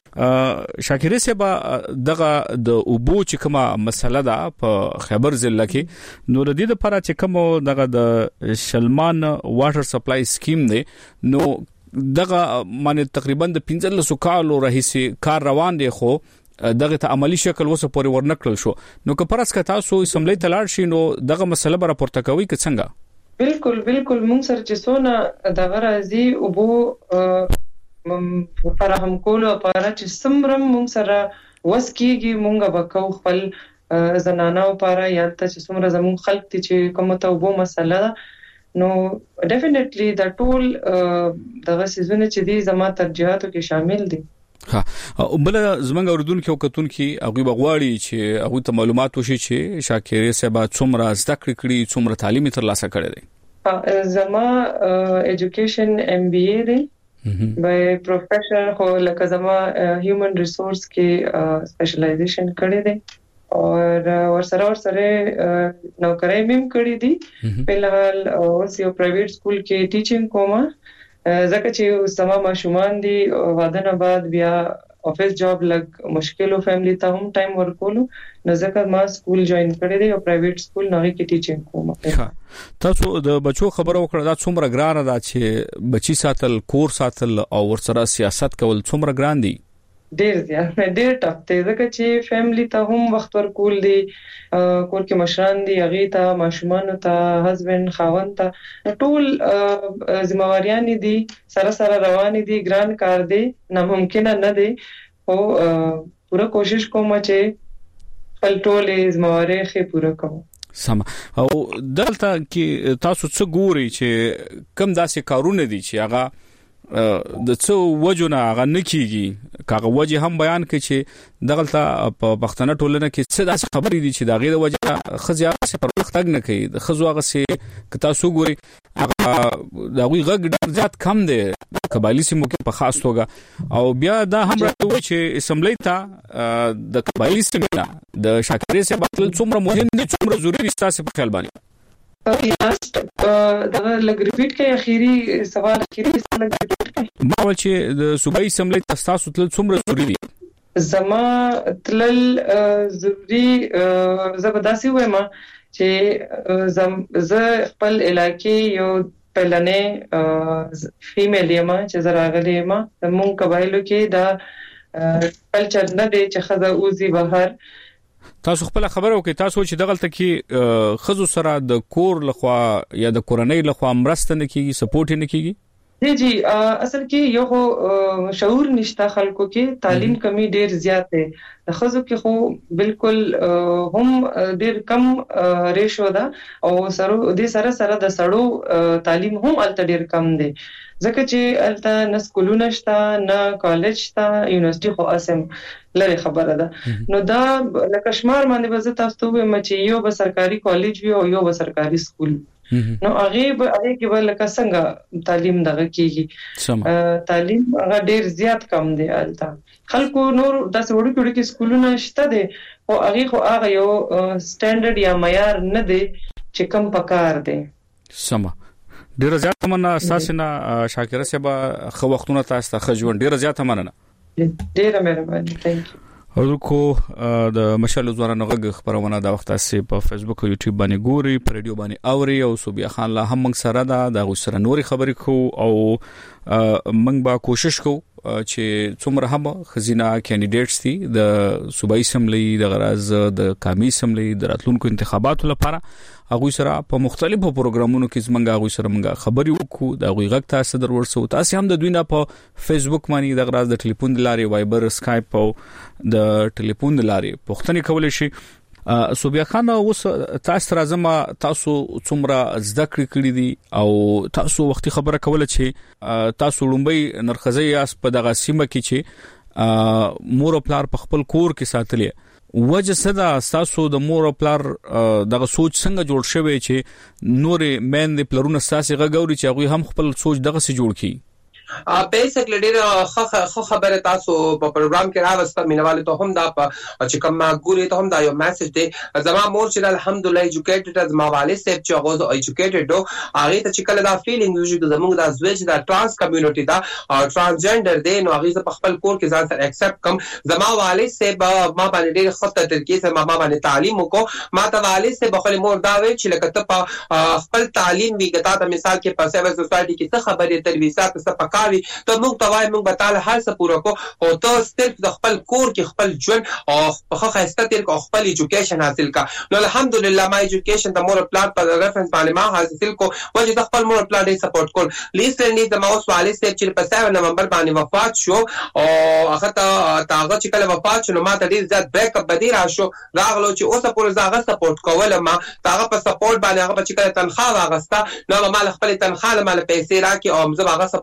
کو شاکره سبا دغه د اوبو چې کومه مسله ده په خبر ضلع کې نو ردی د لپاره چې کوم دغه د شلمان واټر سپلای سکیم دی نو دغه معنی تقریبا د پنځه کالو راهیسي کار روان دی خو دغه ته عملی شکل وسه پورې ورنکړل شو نو که پرس که تاسو اسمبلی ته لاړ شئ نو دغه مسله به راپورته کوي که څنګه بالکل بالکل موږ سره چې څونه دغه راځي او بو فراهم کول او لپاره چې سمرم موږ سره وسکیږي موږ به کو خپل زنانه لپاره یا ته چې څومره زموږ خلک چې کومه ته وبو مسله نو ډیفینټلی دا ټول دغه سيزونه چې دي زما ترجیحاتو کې شامل دي ها بل زمنګ اوردون کې وکتون کې هغه بغواړي چې هغه ته معلومات وشي چې شاکره سبا څومره زده کړې کړې څومره تعلیم ترلاسه کړې دي زما ایجوکیشن ام بی ای دی by profession خو لکه زما هیومن ریسورس کې سپیشلایزیشن کړی دی او ورسره ورسره نوکری مم کړی دي په لحال اوس یو پرایویټ سکول کې ټیچینګ کوم ځکه چې زما ماشومان دي واده نه بعد بیا افیس جاب لګ مشکل او فیملی ته هم ټایم ورکولو نو ځکه ما سکول جوائن کړی دی او پرایویټ سکول نه کې ټیچینګ کوم. تاسو د بچو خبرو وکړه دا څومره ګران ده چې بچی ساتل کور ساتل او ورسره سیاست کول څومره ګران دي؟ ډیر زیات ډیر ټاپ دی ځکه چې فیملی ته هم وخت ورکول دي کور کې مشران دي هغه ته ماشومان ته هسبند خاوند ته ټول ذمہواریان دي سره سره روان دي ګران کار دی ناممکن نه دی او پوره کوشش کوم چې خپل ټول ذمہواری خې پوره کوم. سم او دلته کې تاسو څه ګوري چې کم داسې کارونه دي چې هغه د څو وجونه هغه نکېږي کاغه وجه هم بیان کړي چې دغلته په پښتنه ټولنه کې څه داسې خبرې دي چې دا غیر وجه خزیا څخه پرمختګ نه کوي د خزو هغه سي که تاسو ګوري هغه دا وی غږ ډېر زیات کم دی قبایلی سیمو کې په خاص توګه او بیا دا هم راوي چې اسمبلی ته د قبایلی سیمو د شاکرې سره بتل څومره مهم دي څومره ضروري ستاسو په خیال باندې؟ لاست دا لګ ریپیټ کوي اخیری سوال اخیری سوال ریپیټ کوي ما ول چې د صوبایي اسمبلی تاسو تل څومره ضروری دي؟ زما تل ضروری زبرداسي وایم چې زم ز خپل علاقې یو پلنې فیمیل یم چې زراغلی یم مونږ قبایلو کې دا کلچر نه دی چې خزه اوزي بهر. تاسو خپل خبرو کې تاسو چې دغلت کې خزو سره د کور لخوا یا د کورنۍ لخوا مرسته نه کیږي سپورټ نه کیږي؟ جی جی اصل کې یو شعور نشته خلکو کې تعلیم کمی ډیر زیات دی د خزو کې خو بالکل هم ډیر کم ریشو ده او سره د سره سره د سړو تعلیم هم الته ډیر کم دی ځکه چې الته نه سکولونه شته نه کالج شته یونیورسيټي خو اسم لري خبره ده نو دا لکه شمار باندې به تاسو ته وایم چې یو به سرکاري کالج وي او یو به سرکاري سکول نو هغه به هغه کې به لکه څنګه تعلیم دغه کیږي تعلیم هغه ډیر زیات کم دی الته خلکو نور داسې وړو وړو کې سکولونه شته دي او هغه خو هغه یو سټانډرډ یا معیار نه دی چې کم پکار دی. سم ډیر زیات مننه اساسا شاکر صاحب خو وختونه تاسو ته خجون ډیر زیات مننه. ډیر مهرباني ثانک یو. ورکو د مشال ځوانانو غږ خبرونه د وخت اسې په فیسبوک او یوټیوب باندې ګوري په ریډیو باندې اوري او صوبیا خان لا هم موږ سره دا د غوسره نوري خبرې کو او موږ به کوشش کوو چې څومره هم خزینه کینډیډیټس دي د صوبایي اسمبلی د غراز د قومي اسمبلی د راتلونکو انتخاباتو لپاره هغه سره په مختلفو پروګرامونو کې زمونږ هغه سره موږ خبري وکړو د هغه غږ تاسو در ورسو تاسو هم د دوی نه په فیسبوک باندې د غراز د ټلیفون د لارې وایبر اسکایپ او د ټلیفون د لارې پوښتنه کولای شي. صوبیا خان اوس تاسو راځم تاسو څومره زده کړې کړې دي او تاسو وختي خبره کوله چې تاسو لومبي نرخزي یاس په دغه سیمه کې چې مور او پلار په خپل کور کې ساتلې وجه صدا تاسو د مور او پلار دغه سوچ څنګه جوړ شوی چې نورې مین د پلرونه ساسي غوړي چې هغه هم خپل سوچ دغه سي جوړ کړي؟ بیسیکلی ډیره خو خبره تاسو په پروګرام کې راوسته مینوالو ته هم دا چې کوم ګوري ته هم دا یو میسج دی زما مور چې الحمدلله ایجوکیټډ از ما والد صاحب چې هغه ایجوکیټډ او هغه ته چې کله دا فیلینګ ویژه د زموږ د ازویج د ترانس کمیونټي دا ترانسجنډر دی نو هغه په خپل کور کې ځان سره اکسپټ کم زما والد صاحب ما باندې ډیره خطه ترکیه سره ما باندې تعلیم وکړو ما ته والد صاحب خپل مور دا وی چې لکه ته خپل تعلیم وی ګټه د مثال کې په سیویل سوسایټي کې څه خبرې ترویسات څه پکا ته موږ توای موږ به تعالی هر څه پوره کو او ته صرف د خپل کور کې خپل ژوند او په خاصه تیر کو خپل ایجوکیشن حاصل کا نو الحمدلله ما ایجوکیشن د مور پلان په ریفرنس باندې ما حاصل کو وجه د خپل مور پلان ډیر سپورټ کول لیسټرلی د ماوس والد صاحب چې په سبعه نومبر باندې وفات شو او هغه ته تاغه چې کله وفات شو نو ما ته ډیر زیات بیک اپ بدی را شو راغلو چې اوسه پور زاغه سپورټ کول ما تاغه په سپورټ باندې هغه چې کله تنخواه واغستا نو ما خپل تنخواه مال پیسې راکې او زه هغه سپورټ کول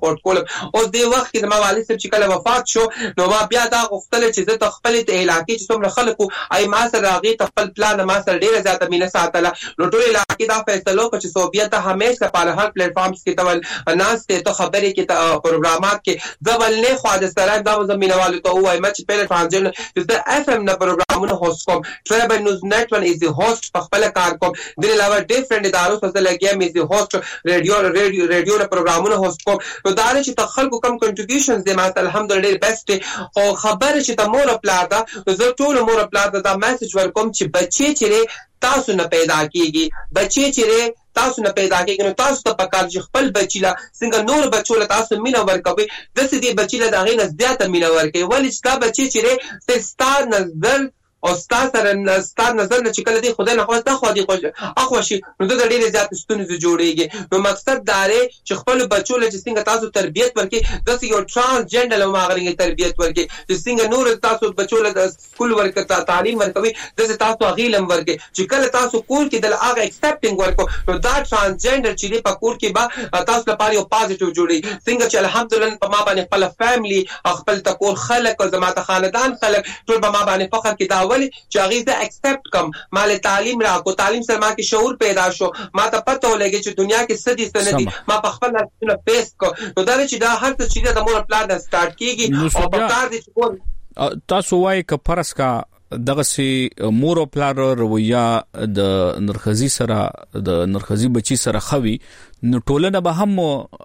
اوس د وخت کې د ما والد صاحب چې کله وفات شو نو ما بیا دا غوښتل چې زه خپل ته علاقې چې څومره خلکو اي ما سره راغی خپل پلان ما سره ډیره زیاته مینه ساتله نو ټول علاقې دا فیصله وکړ چې صوبیت همیشه په هر پلیټ فارمز کې تول ناس ته ته خبرې کې پروګرامات کې ځول نه خو د سره دا زمينوالو ته وای ما چې په ټرانزیشن د اف ام نه پروګرامونه هوست کوم ټریبل نیوز نت ون از دی هوست په خپل کار کوم د علاوه ډیفرنٹ ادارو سره لګیا مې دی هوست ریډیو ریډیو ریډیو نه پروګرامونه هوست کوم نو دا چې تخلق کوم کنټریبیوشنز دي ما الحمدلله بیسټ او خبر چې د مور پلان دا زه ټول مور پلان دا میسج ورکوم چې بچي چې تاسو نه پیدا کیږي بچي چې تاسو نه پیدا کیږي نو تاسو ته پکار چې خپل بچی لا څنګه نور بچو له تاسو مینا ورکوي د دې بچی له دغه نه زیاته مینا ورکوي ولې چې دا بچی چې ستار نظر او ستاسو سره ستاسو نظر نه چې کله دی خدای نه خواسته خو دی خوښ اخو شي نو د ډېر زیات ستونزې جوړيږي نو مقصد دا دی چې خپل بچو له څنګه تاسو تربيت ورکړي د یو ترانسجنډر او ماغرینګ تربيت ورکړي چې څنګه نور تاسو بچو له سکول ورکړه تعلیم ورکوي د تاسو غیلم ورکړي چې کله تاسو کول کې د هغه ایکسپټینګ ورکو نو دا ترانسجنډر چې په کور کې با تاسو لپاره یو پازیټیو جوړي څنګه چې الحمدلله په ما باندې خپل فیملی خپل تکور خلک او زماته خاندان خلک ټول په ما باندې فخر کې دا چې هغه زه اکسپټ کوم مال تعلیم راکو تعلیم سره ما کې شعور پیدا شو ما ته پته ولګي چې دنیا کې څه دي څه نه دي ما په خپل لاسونه پیس کو نو دا چې دا هر څه چې د مور پلان د سٹارټ کیږي او په کار دي چې تاسو وايي ک فرض کا دغه سي مور پلان رویه د نرخزي سره د نرخزي بچي سره خوي نو ټولنه به هم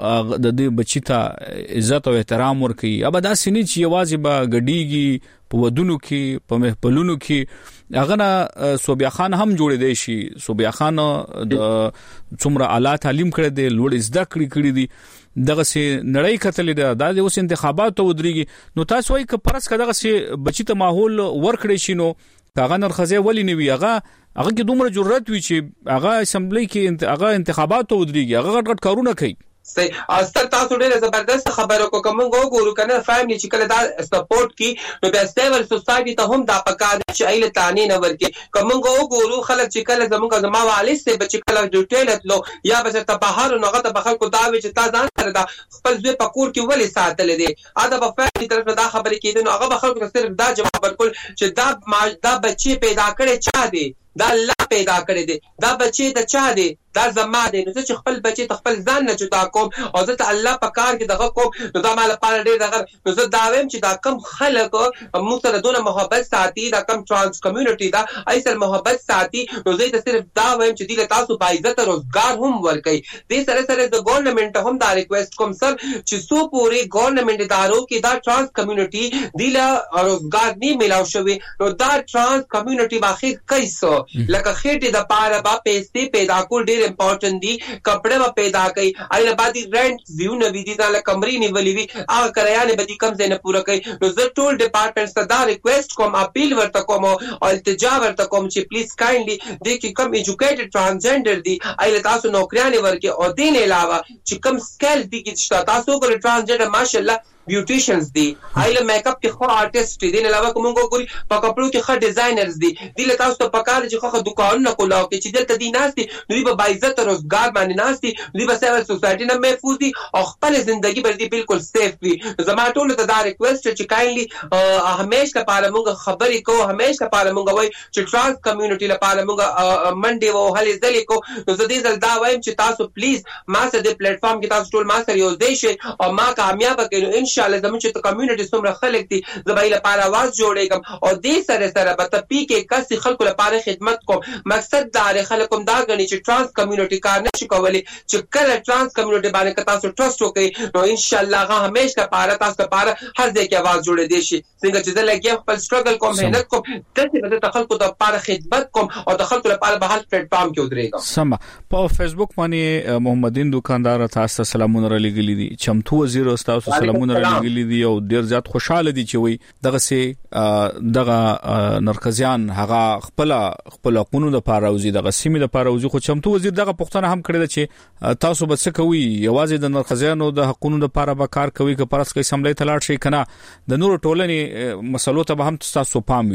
د دې بچی ته عزت او احترام ورکړي ابدا سني چې یوازې به غډيږي په ودونو کې په محفلونو کې هغه نه صوبیا خان هم جوړې دی شي صوبیا خان د څومره اعلی تعلیم کړی دی لوړ زده کړې کړې دي دغه سي نړۍ کتلې ده د اوس انتخابات ته ودرېږي نو تاسو وايي ک پرس کداغه سي بچی ته ماحول ورکړي شي نو هغه نرخزه ولې نه وي هغه هغه کې دومره جرأت وي چې هغه اسمبلی کې هغه انتخابات ته ودرېږي هغه غټ غټ کارونه کوي سي استاد تاسو ډېر زبردست خبرو کو کوم وګورو کنه فیملی چې کله دا سپورټ کی نو د سیول سوسایټي ته هم دا پکار چې ایله تانی نه ورکی کوم وګورو خلک چې کله زموږ زما والد سي بچ کله ډیټیل لو یا به ته بهر نو غته بخل کو دا وی چې تا ځان سره دا خپل ځای پکور کې ولې ساتل دي ادا په فیملی طرف دا خبرې کیدنه نو هغه بخل کو صرف دا جواب ورکول چې دا دا بچي پیدا کړي چا دي دا الله پیدا کړی دی دا بچی د چا دی دا زما دی نو چې خپل بچی ته خپل ځان نه جدا کوم او زه ته الله په کار کې دغه کوم نو دا مال په ډېر دغه نو زه دا وایم چې دا کم خلک موږ سره دونه محبت ساتي دا کم ترانس کمیونټي دا ایسل محبت ساتي نو زه ته صرف دا وایم چې دله تاسو په عزت روزګار هم ورکړي دې سره سره د ګورنمنت هم دا ریکوست کوم سر چې سو پوری ګورنمنت ادارو کې دا ترانس کمیونټي دله روزګار نه ملاو شوی نو دا ترانس کمیونټي باخیر کیسو لکه خېټه د پاره با پیسې پیدا کول ډېر امپورټنت دي کپڑے با پیدا کوي ایله باندې رنٹ زیونه وی دي دا کمرې نیولې وی هغه کرایانه به دي کم ځای نه پوره کوي نو زه ټول ډپارټمنټ ته دا ریکوست کوم اپیل ورته کوم او التجا ورته کوم چې پلیز کایندلی د کی کم ایجوکیټډ ترانسجنډر دي ایله تاسو نوکریانه ورکه او دین علاوه چې کم سکل دي چې تاسو ګل ترانسجنډر ماشاءالله بیوټیشنز دي ایله میک اپ کې خو آرټیست دي نه علاوه کوم وګوري په کپړو کې خو ډیزاینرز دي دله تاسو ته پکاره چې خو دکانونه کولاو کې چې دلته دي ناس دي دوی به باعزت روزګار باندې ناس دي دوی به سیول سوسایټي نه محفوظ دي او خپل ژوندۍ باندې بالکل سیف وي زما ټول ته دا ریکوست چې کایندلی همیشه لپاره موږ خبرې کوو همیشه لپاره موږ وای چې ترانس کمیونټي لپاره موږ منډي وو هلې ځلې کو نو زه دې ځل دا وایم چې تاسو پلیز ما سره د پلیټ فارم کې تاسو ټول ما سره یو ځای شئ او ما کامیاب کړئ ان شاء الله زموږ چې کمیونټي څومره خلک دي زبای لپاره आवाज جوړېږم او دې سره سره به تپی کې کسي خلکو لپاره خدمت کوم مقصد دا خلکو دا غني چې ترانس کمیونټي کار نشي کولای چې کله ترانس کمیونټي باندې تاسو ټرست وکړئ نو ان شاء الله هغه همیشه لپاره تاسو لپاره هر ځای کې आवाज جوړې دي شي څنګه چې زه لګیم خپل سټرګل کوم مهنت کوم دلته به خلکو د لپاره خدمت کوم او د خلکو لپاره به هر پلیټ فارم کې ودرېږم سم په فیسبوک باندې محمدین دکاندار تاسو سلامونه را لګلې دي چمتو وزیر تاسو سلامونه را لګلې دي او ډیر زیات خوشاله دي چې وي دغه سي دغه نرکزیان هغه خپل خپل قانون د پاروزي دغه سیمه د پاروزي خو چمتو وزیر دغه پښتنه هم کړی چې تاسو به څه کوي یوازې د نرکزیانو د حقوقو د پاره به کار کوي که پرس کې سملې تلاړ شي کنه د نور ټولنې مسلو ته به هم تاسو پام وي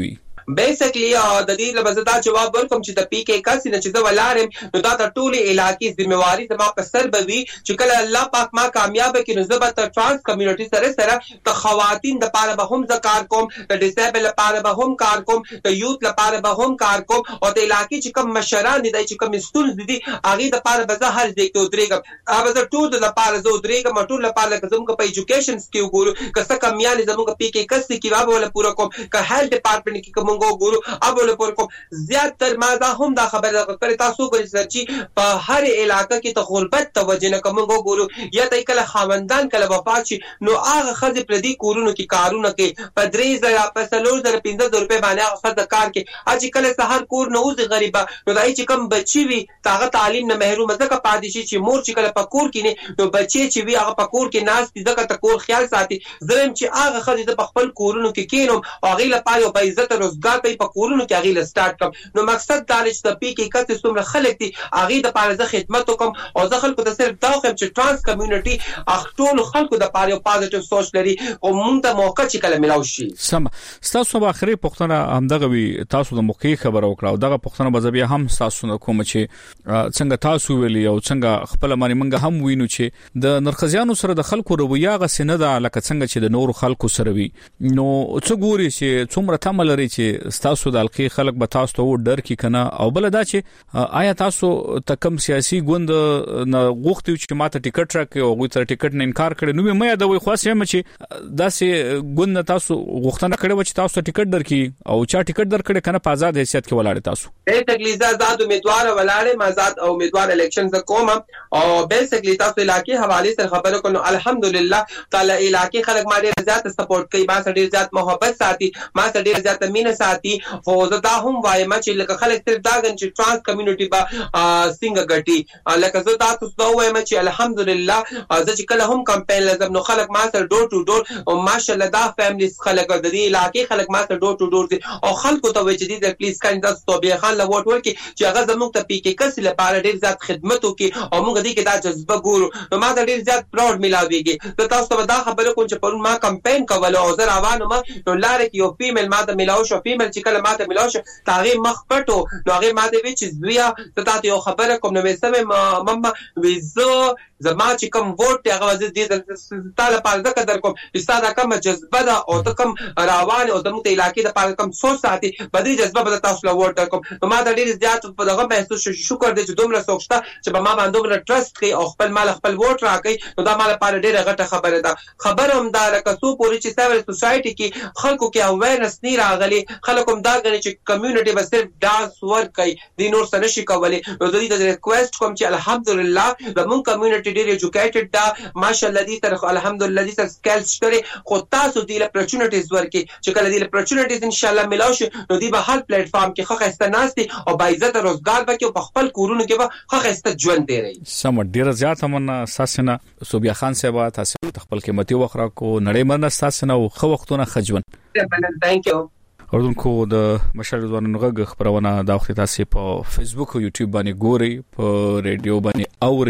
بیسیکلی د دې لبزدا جواب ورکوم چې د پی کې کس نه چې ولارم نو دا د ټولي علاقې ذمہواری زما په سر بوي چې کله الله پاک ما کامیاب کړي نو زبر تر ټرانس کمیونټي سره سره د خواتین د پاره به هم ذکر کوم د ډیسیبل لپاره به هم کار کوم د یوت لپاره به هم کار کوم او د علاقې چې کوم مشران دي چې کوم مسؤل دي هغه د پاره به زه هر ځای کې ودرېږم هغه زه ټول د لپاره زه ودرېږم ټول لپاره که زموږ په ایجوکیشن کې وګورو که څه کمیان زموږ په کې کس کې وابه ولا پورا کوم که هیلث ډپارټمنټ کې کوم وګورو اب ولا پورا کوم زیات تر ما دا هم دا خبره کړی تاسو ګورئ چې په هر علاقې کې ته غربت توجه نه کوم وګورو یا ته کله خاوندان کله وفات شي نو هغه خځې پر دې کورونو کې کارونه کوي په درې زره په څلور زره پنځه زره روپۍ باندې هغه خځه کار کوي چې کله سحر کور نه وځي غریبه نو دای چې کم بچي وي هغه تعلیم نه محروم ځکه پاتې شي چې مور چې کله په کور کې نه نو بچي چې وي هغه په کور کې ناس دي ځکه ته کور خیال ساتي زرم چې هغه خځه په خپل کورونو کې کینوم او هغه لپاره په عزت او روزګار په کورونو کې هغه سٹارټ کوم نو مقصد دا چې د پی کې کته څومره خلک دي هغه د پاره ز خدمت وکم او ځ خلکو ته صرف دا خو چې ترانس کمیونټي اخټول خلکو د پاره پازیټیو سوچ لري او مونږ ته موقع چې کله ملاو شي سم تاسو په اخري پښتنه همدغه وی تاسو د مخکې خبر وکړه او دغه پښتنه بزبیا هم تاسو نه کوم چې څنګه تاسو ویلي او څنګه خپل مانی منګه هم وینو چې د نرخزیانو سره د خلکو رویه غسنه ده لکه څنګه چې د نور خلکو سره وي نو څو ګوري چې څومره تمل لري چې تاسو د القي خلک به تاسو ته ډر کی کنه او بل دا چې آیا تاسو تکم سیاسي ګوند نه غوښتي چې ماته ټیکټ راکړي او غوښتل ټیکټ نه انکار کړي نو مې دا وي خاصه هم چې داسې ګوند تاسو غوښتنه کړې و چې تاسو ټیکټ درکې او چا ټیکټ درکړي کنه په آزاد حیثیت کې ولاړ تاسو به تکلیزه آزاد امیدوار ولاړ آزاد او امیدوار الیکشن ز کوم او بیسیکلی تاسو علاقې حواله سره خبرو کوم الحمدلله تعالی علاقې خلک ما ډیر زیات سپورټ کوي ما ډیر زیات محبت ساتي ما ډیر زیات مینه ساتي خو زه دا هم وایم چې لکه خلک صرف دا غن چې ترانس کمیونټي با څنګه غټي لکه زه تاسو دا وایم چې الحمدلله زه چې کله هم کمپاین لازم نو خلک ما سره ډور ټو ډور او ماشاءالله دا فیملیز خلک د دې علاقې خلک ما سره ډور ټو ډور دي او خلکو ته وایي چې دې پلیز کاین تاسو توبې خان لا ووټ ورکړي چې هغه زموږ ته پی کې کس لپاره ډیر زیات خدمت وکړي او موږ دې کې دا جذبه ګورو نو ما ډیر زیات پراود ملاويږي زه تاسو ته دا خبره کوم چې پرون ما کمپاین کوله او زه روانم نو لاره کې یو فیمیل ما ته ملاو شو فیمیل چې کله ما ته ملاو شو تاغه مخ پټو نو هغه ما ته وی چې زویا ته تاسو یو خبره کوم نو وسمه ماما ویزو زما چې کوم ووټ هغه وځي دې تعالی په ځکه در کوم استاده کوم جذبه ده او ته کوم روان او زموږ علاقې د پاره کوم سوچ ساتي بدري جذبه به تاسو له ووټ در کوم نو ما د ډیر زیات په دغه محسوس شکر دې چې دومره سوچتا چې به ما باندې دومره ټرست کوي او خپل مال خپل ووټ راکړي نو دا مال لپاره ډیره غټه خبره ده خبر هم دا لکه څو پوری چې سیول سوسایټي کې خلکو کې اویرنس نه راغلي خلکو هم دا غني چې کمیونټي به صرف ډانس ورک کوي د نور څه نشي کولای نو زه دې ریکوست کوم چې الحمدلله زموږ کمیونټي ډیر ایجوکیټډ دا ماشاءالله دې تر الحمدلله دې تر سکلز شته خو تاسو دې له اپورچونټیز ورکي چې کله دې له اپورچونټیز ان شاء الله ملاو شي نو دې به هر پلیټ فارم کې خو خستناستي او با عزت روزګار به کې په خپل کورونو کې به خو خسته ژوند دی رہی سم ډیر زیات من اساسنه صوبیا خان صاحب تاسو خپل قیمتي وخت را کو نړۍ مرنه اساسنه او خو وختونه خجون ثانک یو اوردونکو د مشال ځوانانو غږ خبرونه د وخت تاسو په فیسبوک او یوټیوب باندې ګوري په ریډیو باندې اوري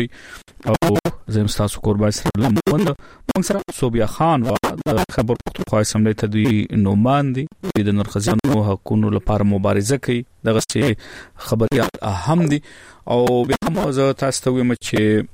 او زم تاسو قربان سره لموند موږ سره صوبیا خان او خبر پختونخوا اسمبلی ته دوی نومان دي د نرخزانو حقوقو لپاره مبارزه کوي دغه خبري اهم دي او بیا هم زه تاسو ته وایم چې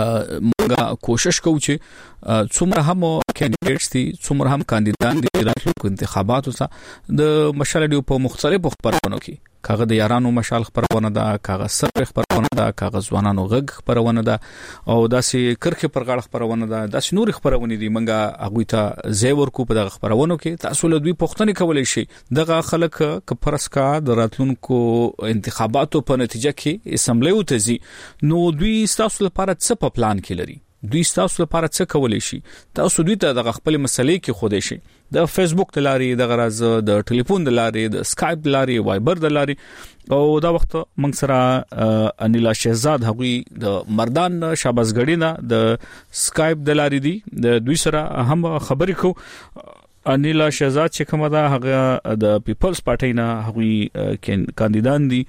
موږ کوشش کوو چې څومره هم کینډیډیټس دي څومره هم کاندیدان دي راتلونکو انتخاباتو ته د مشال ډیو په مختلفو خبرونو کې کاغه د یارانو مشال خبرونه ده کاغه سر خبرونه ده کاغه ځوانانو غږ خبرونه ده او داسې کرخه پر غاړه خبرونه ده داسې نور خبرونه دي منګه هغه ته زی ورکو په دغه خبرونو کې تاسو له دوی پښتني کولای شي دغه خلک ک پرسکا د راتلونکو انتخاباتو په نتیجه کې اسمبلی وتزي نو دوی تاسو لپاره څه په پلان کې لري دوی تاسو لپاره څه کولای شي تاسو دوی ته د خپل مسلې کې خوده شي د فیسبوک د لاري د غراز د ټلیفون د لاري د اسکایپ د لاري وایبر د لاري او دا وخت موږ سره انیلا شهزاد هغوی د مردان شاباسګړی نه د اسکایپ د لاري دی د دوی سره هم خبرې کو انیلا شهزاد چې کومه ده هغه د پیپلز پارټي نه هغوی کاندیدان دي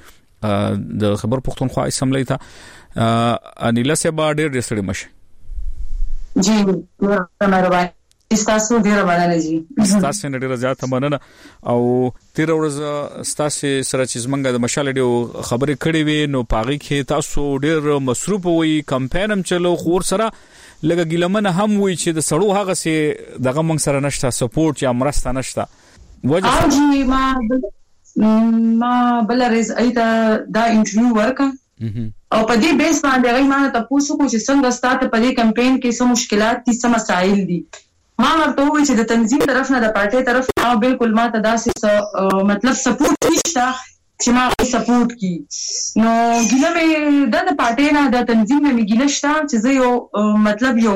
د خبر پختونخوا اسمبلی ته انیلا سبا ډېر رسړې مشه جی مهرباني تاسو ډیره مننه جی تاسو نه ډیره زیاته مننه او تیر ورځ تاسو سره چې زمونږ د مشال ډیو خبرې کړې وي نو پاغي کې تاسو ډیر مصروف وي کمپاین هم چلو خور سره لګه ګلمنه هم وي چې د سړو هغه سي دغه مونږ سره نشته سپورټ یا مرسته نشته وجه جی ما ما بل رز ایدا دا انټرویو ورکا او په دې بیس باندې غي ما ته پوښتنه کوم چې څنګه ستاسو په دې کمپاین کې څه مشکلات دي څه مسایل دي ما ورته وی چې د تنظیم طرف نه د پارټي طرف نه بالکل ما ته داسې مطلب سپورټ نشته چې ما غي سپورټ کی نو ګیله مې د پارټي نه د تنظیم نه ګیله شته چې زه یو مطلب یو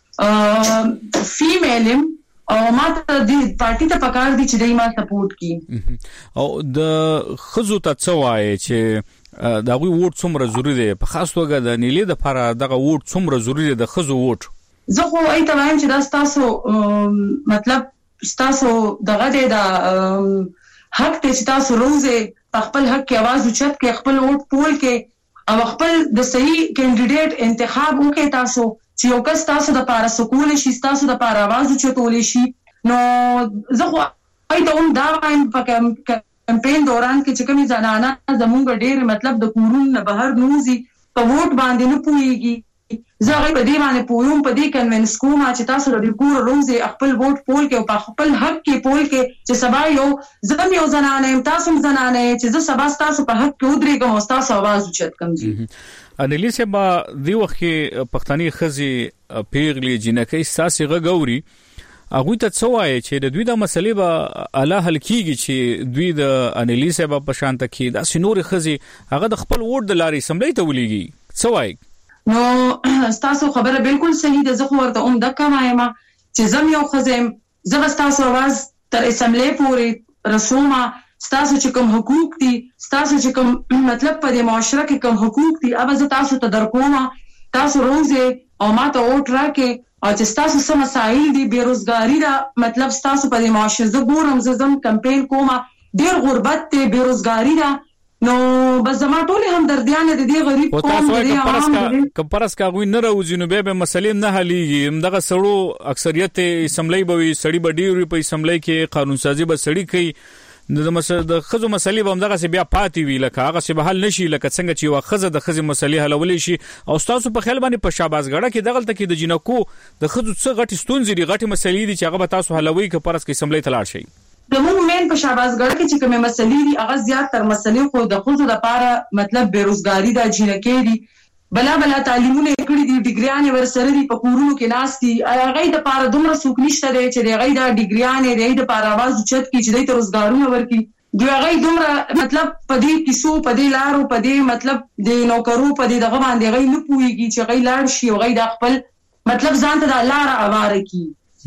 فیمیلم او ما ته د پارټي ته پکار دي چې دای ما سپورټ کی او د خزو ته څه وایي چې دا غوي ووټ څومره ضروری دی په خاص توګه د نیلې د لپاره دغه ووټ څومره ضروری دی د خزو ووټ زه خو ایته وایم چې دا تاسو مطلب تاسو دغه د حق ته تاسو روزه خپل حق کې आवाज اوچت کې خپل ووټ پول کې او خپل د صحیح کینډیډیټ انتخاب وکړئ تاسو چې یو کس تاسو د پاره سکول شي تاسو د پاره आवाज اوچتول شي نو زه خو ایته هم دا وایم په کمپاین دوران کې چې کومي زنانه زمونږ ډېر مطلب د کورون نه بهر نوزي په ووټ باندې نه پويږي زه غي په دې باندې پویم په دې کنوینس کوم چې تاسو د کور روزي خپل ووټ پول کې او په خپل حق کې پول کې چې سبا یو زم یو زنانه تاسو زنانه چې زه سبا تاسو په حق کې ودرېږم او تاسو आवाज اوچت کوم جی انلیسه با دی وخت پښتني خزي پیغلي جنکې ساسي غوري اغه ته څه وایي چې د دوی د مسلې به الله حل کیږي چې دوی د انلیسه په شانت کې د سينور خزي هغه د خپل ووټ د لارې سملې ته ولېږي څه وایي نو تاسو خبره بالکل صحیح ده زه خو ورته هم د کمایم چې زم یو خزم زه تاسو आवाज تر اسمبلی پورې رسومه تاسو چې کوم حقوق دي تاسو چې کوم مطلب په دې معاشره کې کوم حقوق دي اوبه زه تاسو ته درکوم تاسو روزه او ماته ووټ راکې او چې تاسو سم مسایل دي بیروزګاری دا مطلب تاسو په دې معاشره زه ګورم زه زم کمپاین کوم ډیر غربت ته بیروزګاری دا نو بس زما ټول هم دردیان د دې غریب قوم دې عوام کپرس کا غوي نه راوځي نو به مسلې نه حليږي دغه سړو اکثریت اسمبلی به سړی به ډیری په اسمبلی کې قانون سازي به سړی کوي د مسله د خزو مسلې به دغه بیا پاتې وی لکه هغه څه به حل نشي لکه څنګه چې وا خزه د خزي مسلې حلولې شي او تاسو په خیال باندې په شاباسګړه کې دغه تل کې د جنکو د خزو څه غټي ستونزې دي غټي مسلې دي چې هغه به تاسو حلوي کپرس کې اسمبلی تلاړ شي د مون مين په شاباسګړ کې چې کومه مسلې دي هغه زیات تر مسلې خو د خود لپاره مطلب بیروزګاری دا جنکې دي بلا بلا تعلیمونه کړې دي ډیګریانې ورسره دي په کورونو کې ناشتي هغه د لپاره دومره سوق نشته دی چې هغه د ډیګریانې د لپاره आवाज اوچت کی چې د روزګارونه ورکي دی هغه دومره مطلب په دې کیسو په دې لارو په دې مطلب د نوکرو په دې دغه باندې هغه نه پويږي چې هغه لاړ شي هغه د خپل مطلب ځان ته د لار اواره کی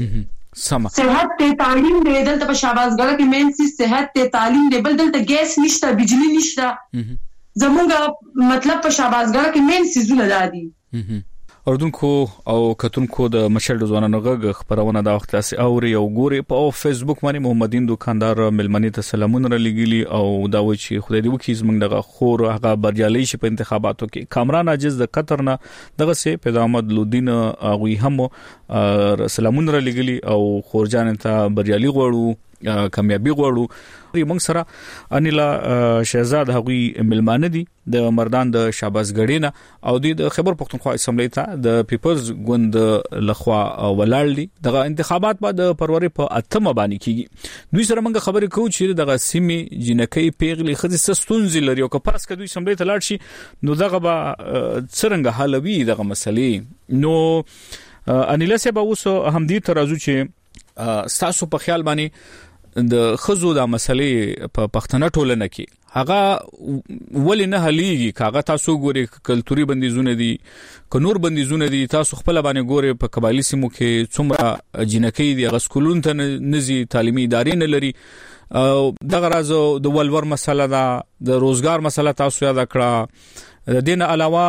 سم صحت ته تعلیم دې دلته په شاباسګړه کې مین سي صحت ته تعلیم دې بل دلته ګیس نشته بجلی نشته زمونږ مطلب په شاباسګړه کې مین سي زونه دادي اردوونکو او کتونکو د مشل ځوانانو غږ خبرونه دا وخت اسي او یو ګوري په فیسبوک باندې محمدین دکاندار ملمنی ته سلامونه لګیلی او دا و چې خدای دې وکړي زمونږ دغه خور هغه برجالي شي په انتخاباتو کې کامران عاجز د قطر نه دغه سه پیدا احمد لودین غوي هم سلامونه لګیلی او خورجان ته برجالي غوړو کامیابی غوړو موږ سره انیلا شهزاد هغوی ملمانه دي د مردان د شاباسګړې نه او د خبر پښتونخوا اسمبلی ته د پیپلز ګوند لخوا ولاړ دي دغه انتخابات بعد فروری په اتمه باندې کیږي دوی سره موږ خبرې کوو چې دغه سیمه جنکې پیغلي خزي ستونزې لري او که پرس کدوې اسمبلی ته لاړ شي نو دغه به څنګه حلوي دغه مسلې نو انیلا سه به اوس هم دي ترازو چې تاسو په خیال باندې د خزو د مسلې په پښتنه ټولنه کې هغه ولې نه حليږي کاغه تاسو ګوري کلتوري بندیزونه دي ک نور بندیزونه دي تاسو خپل باندې ګوري په قبایلی سیمو کې څومره جنکې دي غسکولون ته نزي تعلیمي ادارې نه لري دغه راز د ولور مسله ده د روزګار مسله تاسو یاد کړه د دین علاوه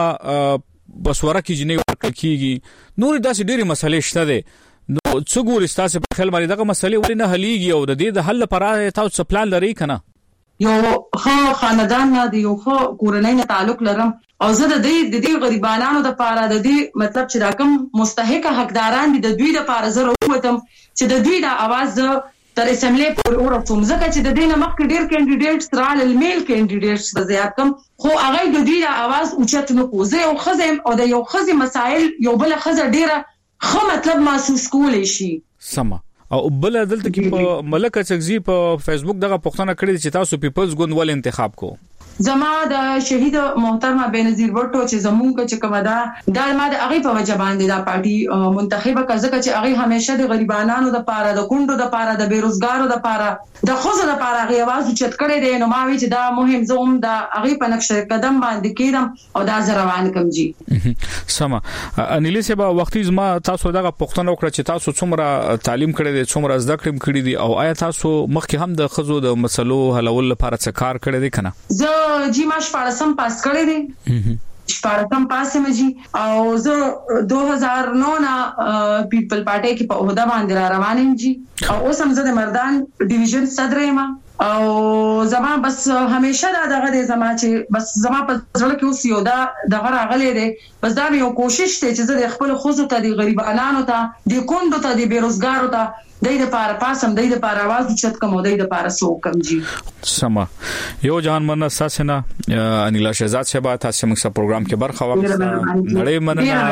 بسوره کې جنې ورکیږي نور داسې ډېری مسلې شته دي نو څو ګوري تاسو په خیال باندې دغه مسلې ولې نه حليږي او د دې د حل لپاره تاسو پلان لري کنه یو خو خاندان نه دی یو خو کورنۍ نه تعلق لرم او زه د دې د دې غریبانو د لپاره د دې مطلب چې راکم مستحق حقداران دي د دوی د لپاره زه راوم ووتم چې د دوی د اواز تر اسمبلی پورې ورسوم ځکه چې د دې نه مخکې ډېر کینډیډیټس راغلل میل کینډیډیټس به زیات کم خو هغه د دوی د اواز اوچت نه کوو زه یو ښځه او د یو ښځې مسایل یو بله ښځه ډېره ښه مطلب محسوس کولی شي. سمه او بل دلته کې په ملکه چکزي په فیسبوک دغه پوښتنه کړې چې تاسو پیپلز ګوند ول انتخاب کو. زما د شهید محترمه بنظیر بټو چې زمونږ چې کومه ده دا ما د هغه په وجه باندې دا پارټي منتخبه کړه ځکه چې هغه همیشه د غریبانو د پاره د کونډو د پاره د بیروزګارو د پاره د خوځو د پاره هغه आवाज اوچت کړي دي نو ما وی چې دا مهم زوم د هغه په نقش قدم باندې کېدم او دا روان کوم جی. سم انیلی سبا وختي زما تاسو دغه پوښتنه وکړه چې تاسو څومره تعلیم کړی دي څومره زده کړم کړی دي او آیا تاسو مخکې هم د خزو د مسلو حلول لپاره څه کار کړی دی کنه؟ زه جی ما شپاړسم پاس کړی دی شپاړسم پاس مې جی او زه دو هزار نو نه پیپل پارټي کې په عہده باندې را روان یم جی او اوس هم زه د مردان ډیویژن صدر یم او زما بس همیشه دا دغه د زما چې بس زما په ځل کې اوس یو دا دغه راغلی دی بس دا یو کوشش ته چې زه د خپل خوځو ته د غریبانو ته د کونډو ته د بیروزګارو ته دای د پاره پاسم دای د پاره आवाज چت کوم دای د پاره سو کم جی. سما یو جان مننه ساسنه انیلا شهزاد صاحب تاسو موږ سره پروګرام کې برخه واخیسته نړۍ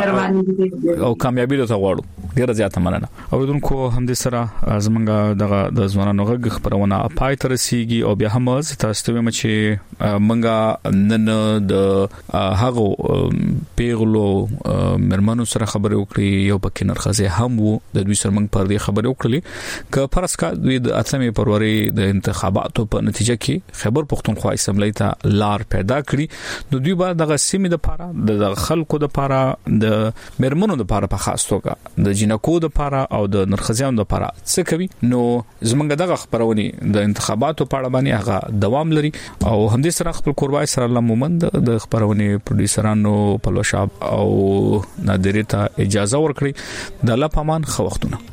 مننه او کامیابی ته غواړو ډیره زیاته مننه. اوردونکو هم دې سره زمونږ دغه د ځوانانو غږ خبرونه پای تر رسیږي او بیا هم تاسو ته مې چې منګه نن د هغه پیغلو مرمنو سره خبرې وکړي یو پکې نرخصه هم وو د دوی سره موږ پر دې خبرې وکړي که فرض کا د اتمې فروری د انتخاباتو په نتیجه کې خیبر پختونخوا اسمبلی ته لار پیدا کړي نو دوی به د غسیمې د پاره د خلکو د پاره د مرمنو د پاره په خاص توګه د جنکو د پاره او د نرخزیانو د پاره څه کوي نو زمونږ دغه خبرونه د انتخاباتو په اړه باندې هغه دوام لري او همدې سره خپل قربای سره الله مومند د خبرونه پروډوسرانو پلوشاب او نادریته اجازه ورکړي د الله پامان خو وختونه.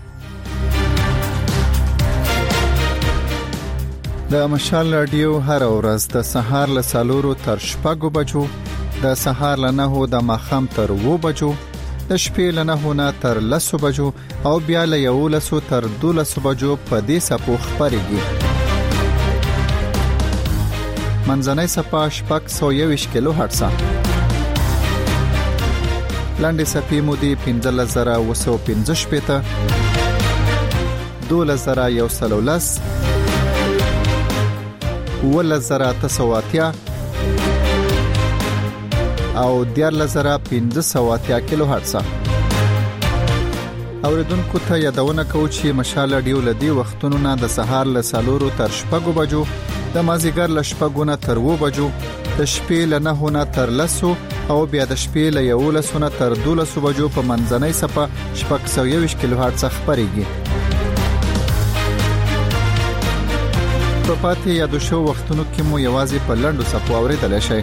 د مشال رادیو هر ورځ د سهار له سالورو تر شپږو بجو د سهار له نهو د ماخام تر وو بجو د شپې له نهو نه تر لسو بجو او بیا له یو لسو تر دولسو بجو په دې سپو خبرېږي. منځنۍ سپا شپږ سو یوویشت کیلو هرتز لاندې سپې مودي پنځه زره اوه سوه پنځه شپېته دولس زره یو سل لس ولس زره تسو اتیا او دیارلس زره پنځه سوه اتیا کیلو هرتز. اوریدونکو ته یادونه کوو چې مشال رادیو لدی وختونو نه د سهار له سالورو تر شپږو بجو د مازیګر له شپږو نه تر وو بجو د شپې له نهو نه تر لسو او بیا د شپې له یو لسو نه تر دولسو بجو په منځنۍ سپه شپږ سوه یوویشت کیلو هرتز خبرېږي. په پاتې یادو شو وختونو کې مو یوازې په لنډو صفو اوریدل شي.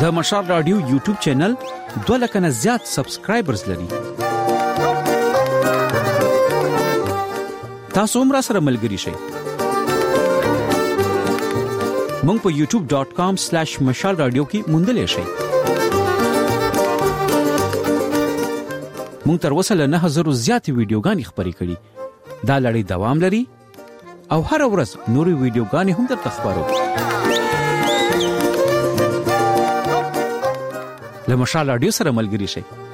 د مشال رادیو یوټیوب چینل دوه لک نه زیات سبسکرایبرز لري. تاسو هم را سره ملګري شئ. مونږ په یوټیوب ډاٹ کام سلیش مشال رادیو کې موندلې شئ. مونږ تر اوسه له نه هزار زیاتې ویډیوګانې خپرې کړې. دا لړۍ دوام لري او هر ورځ نورې ویډیوګانې هم درته خبرو. له مشال رادیو سره ملګري شئ.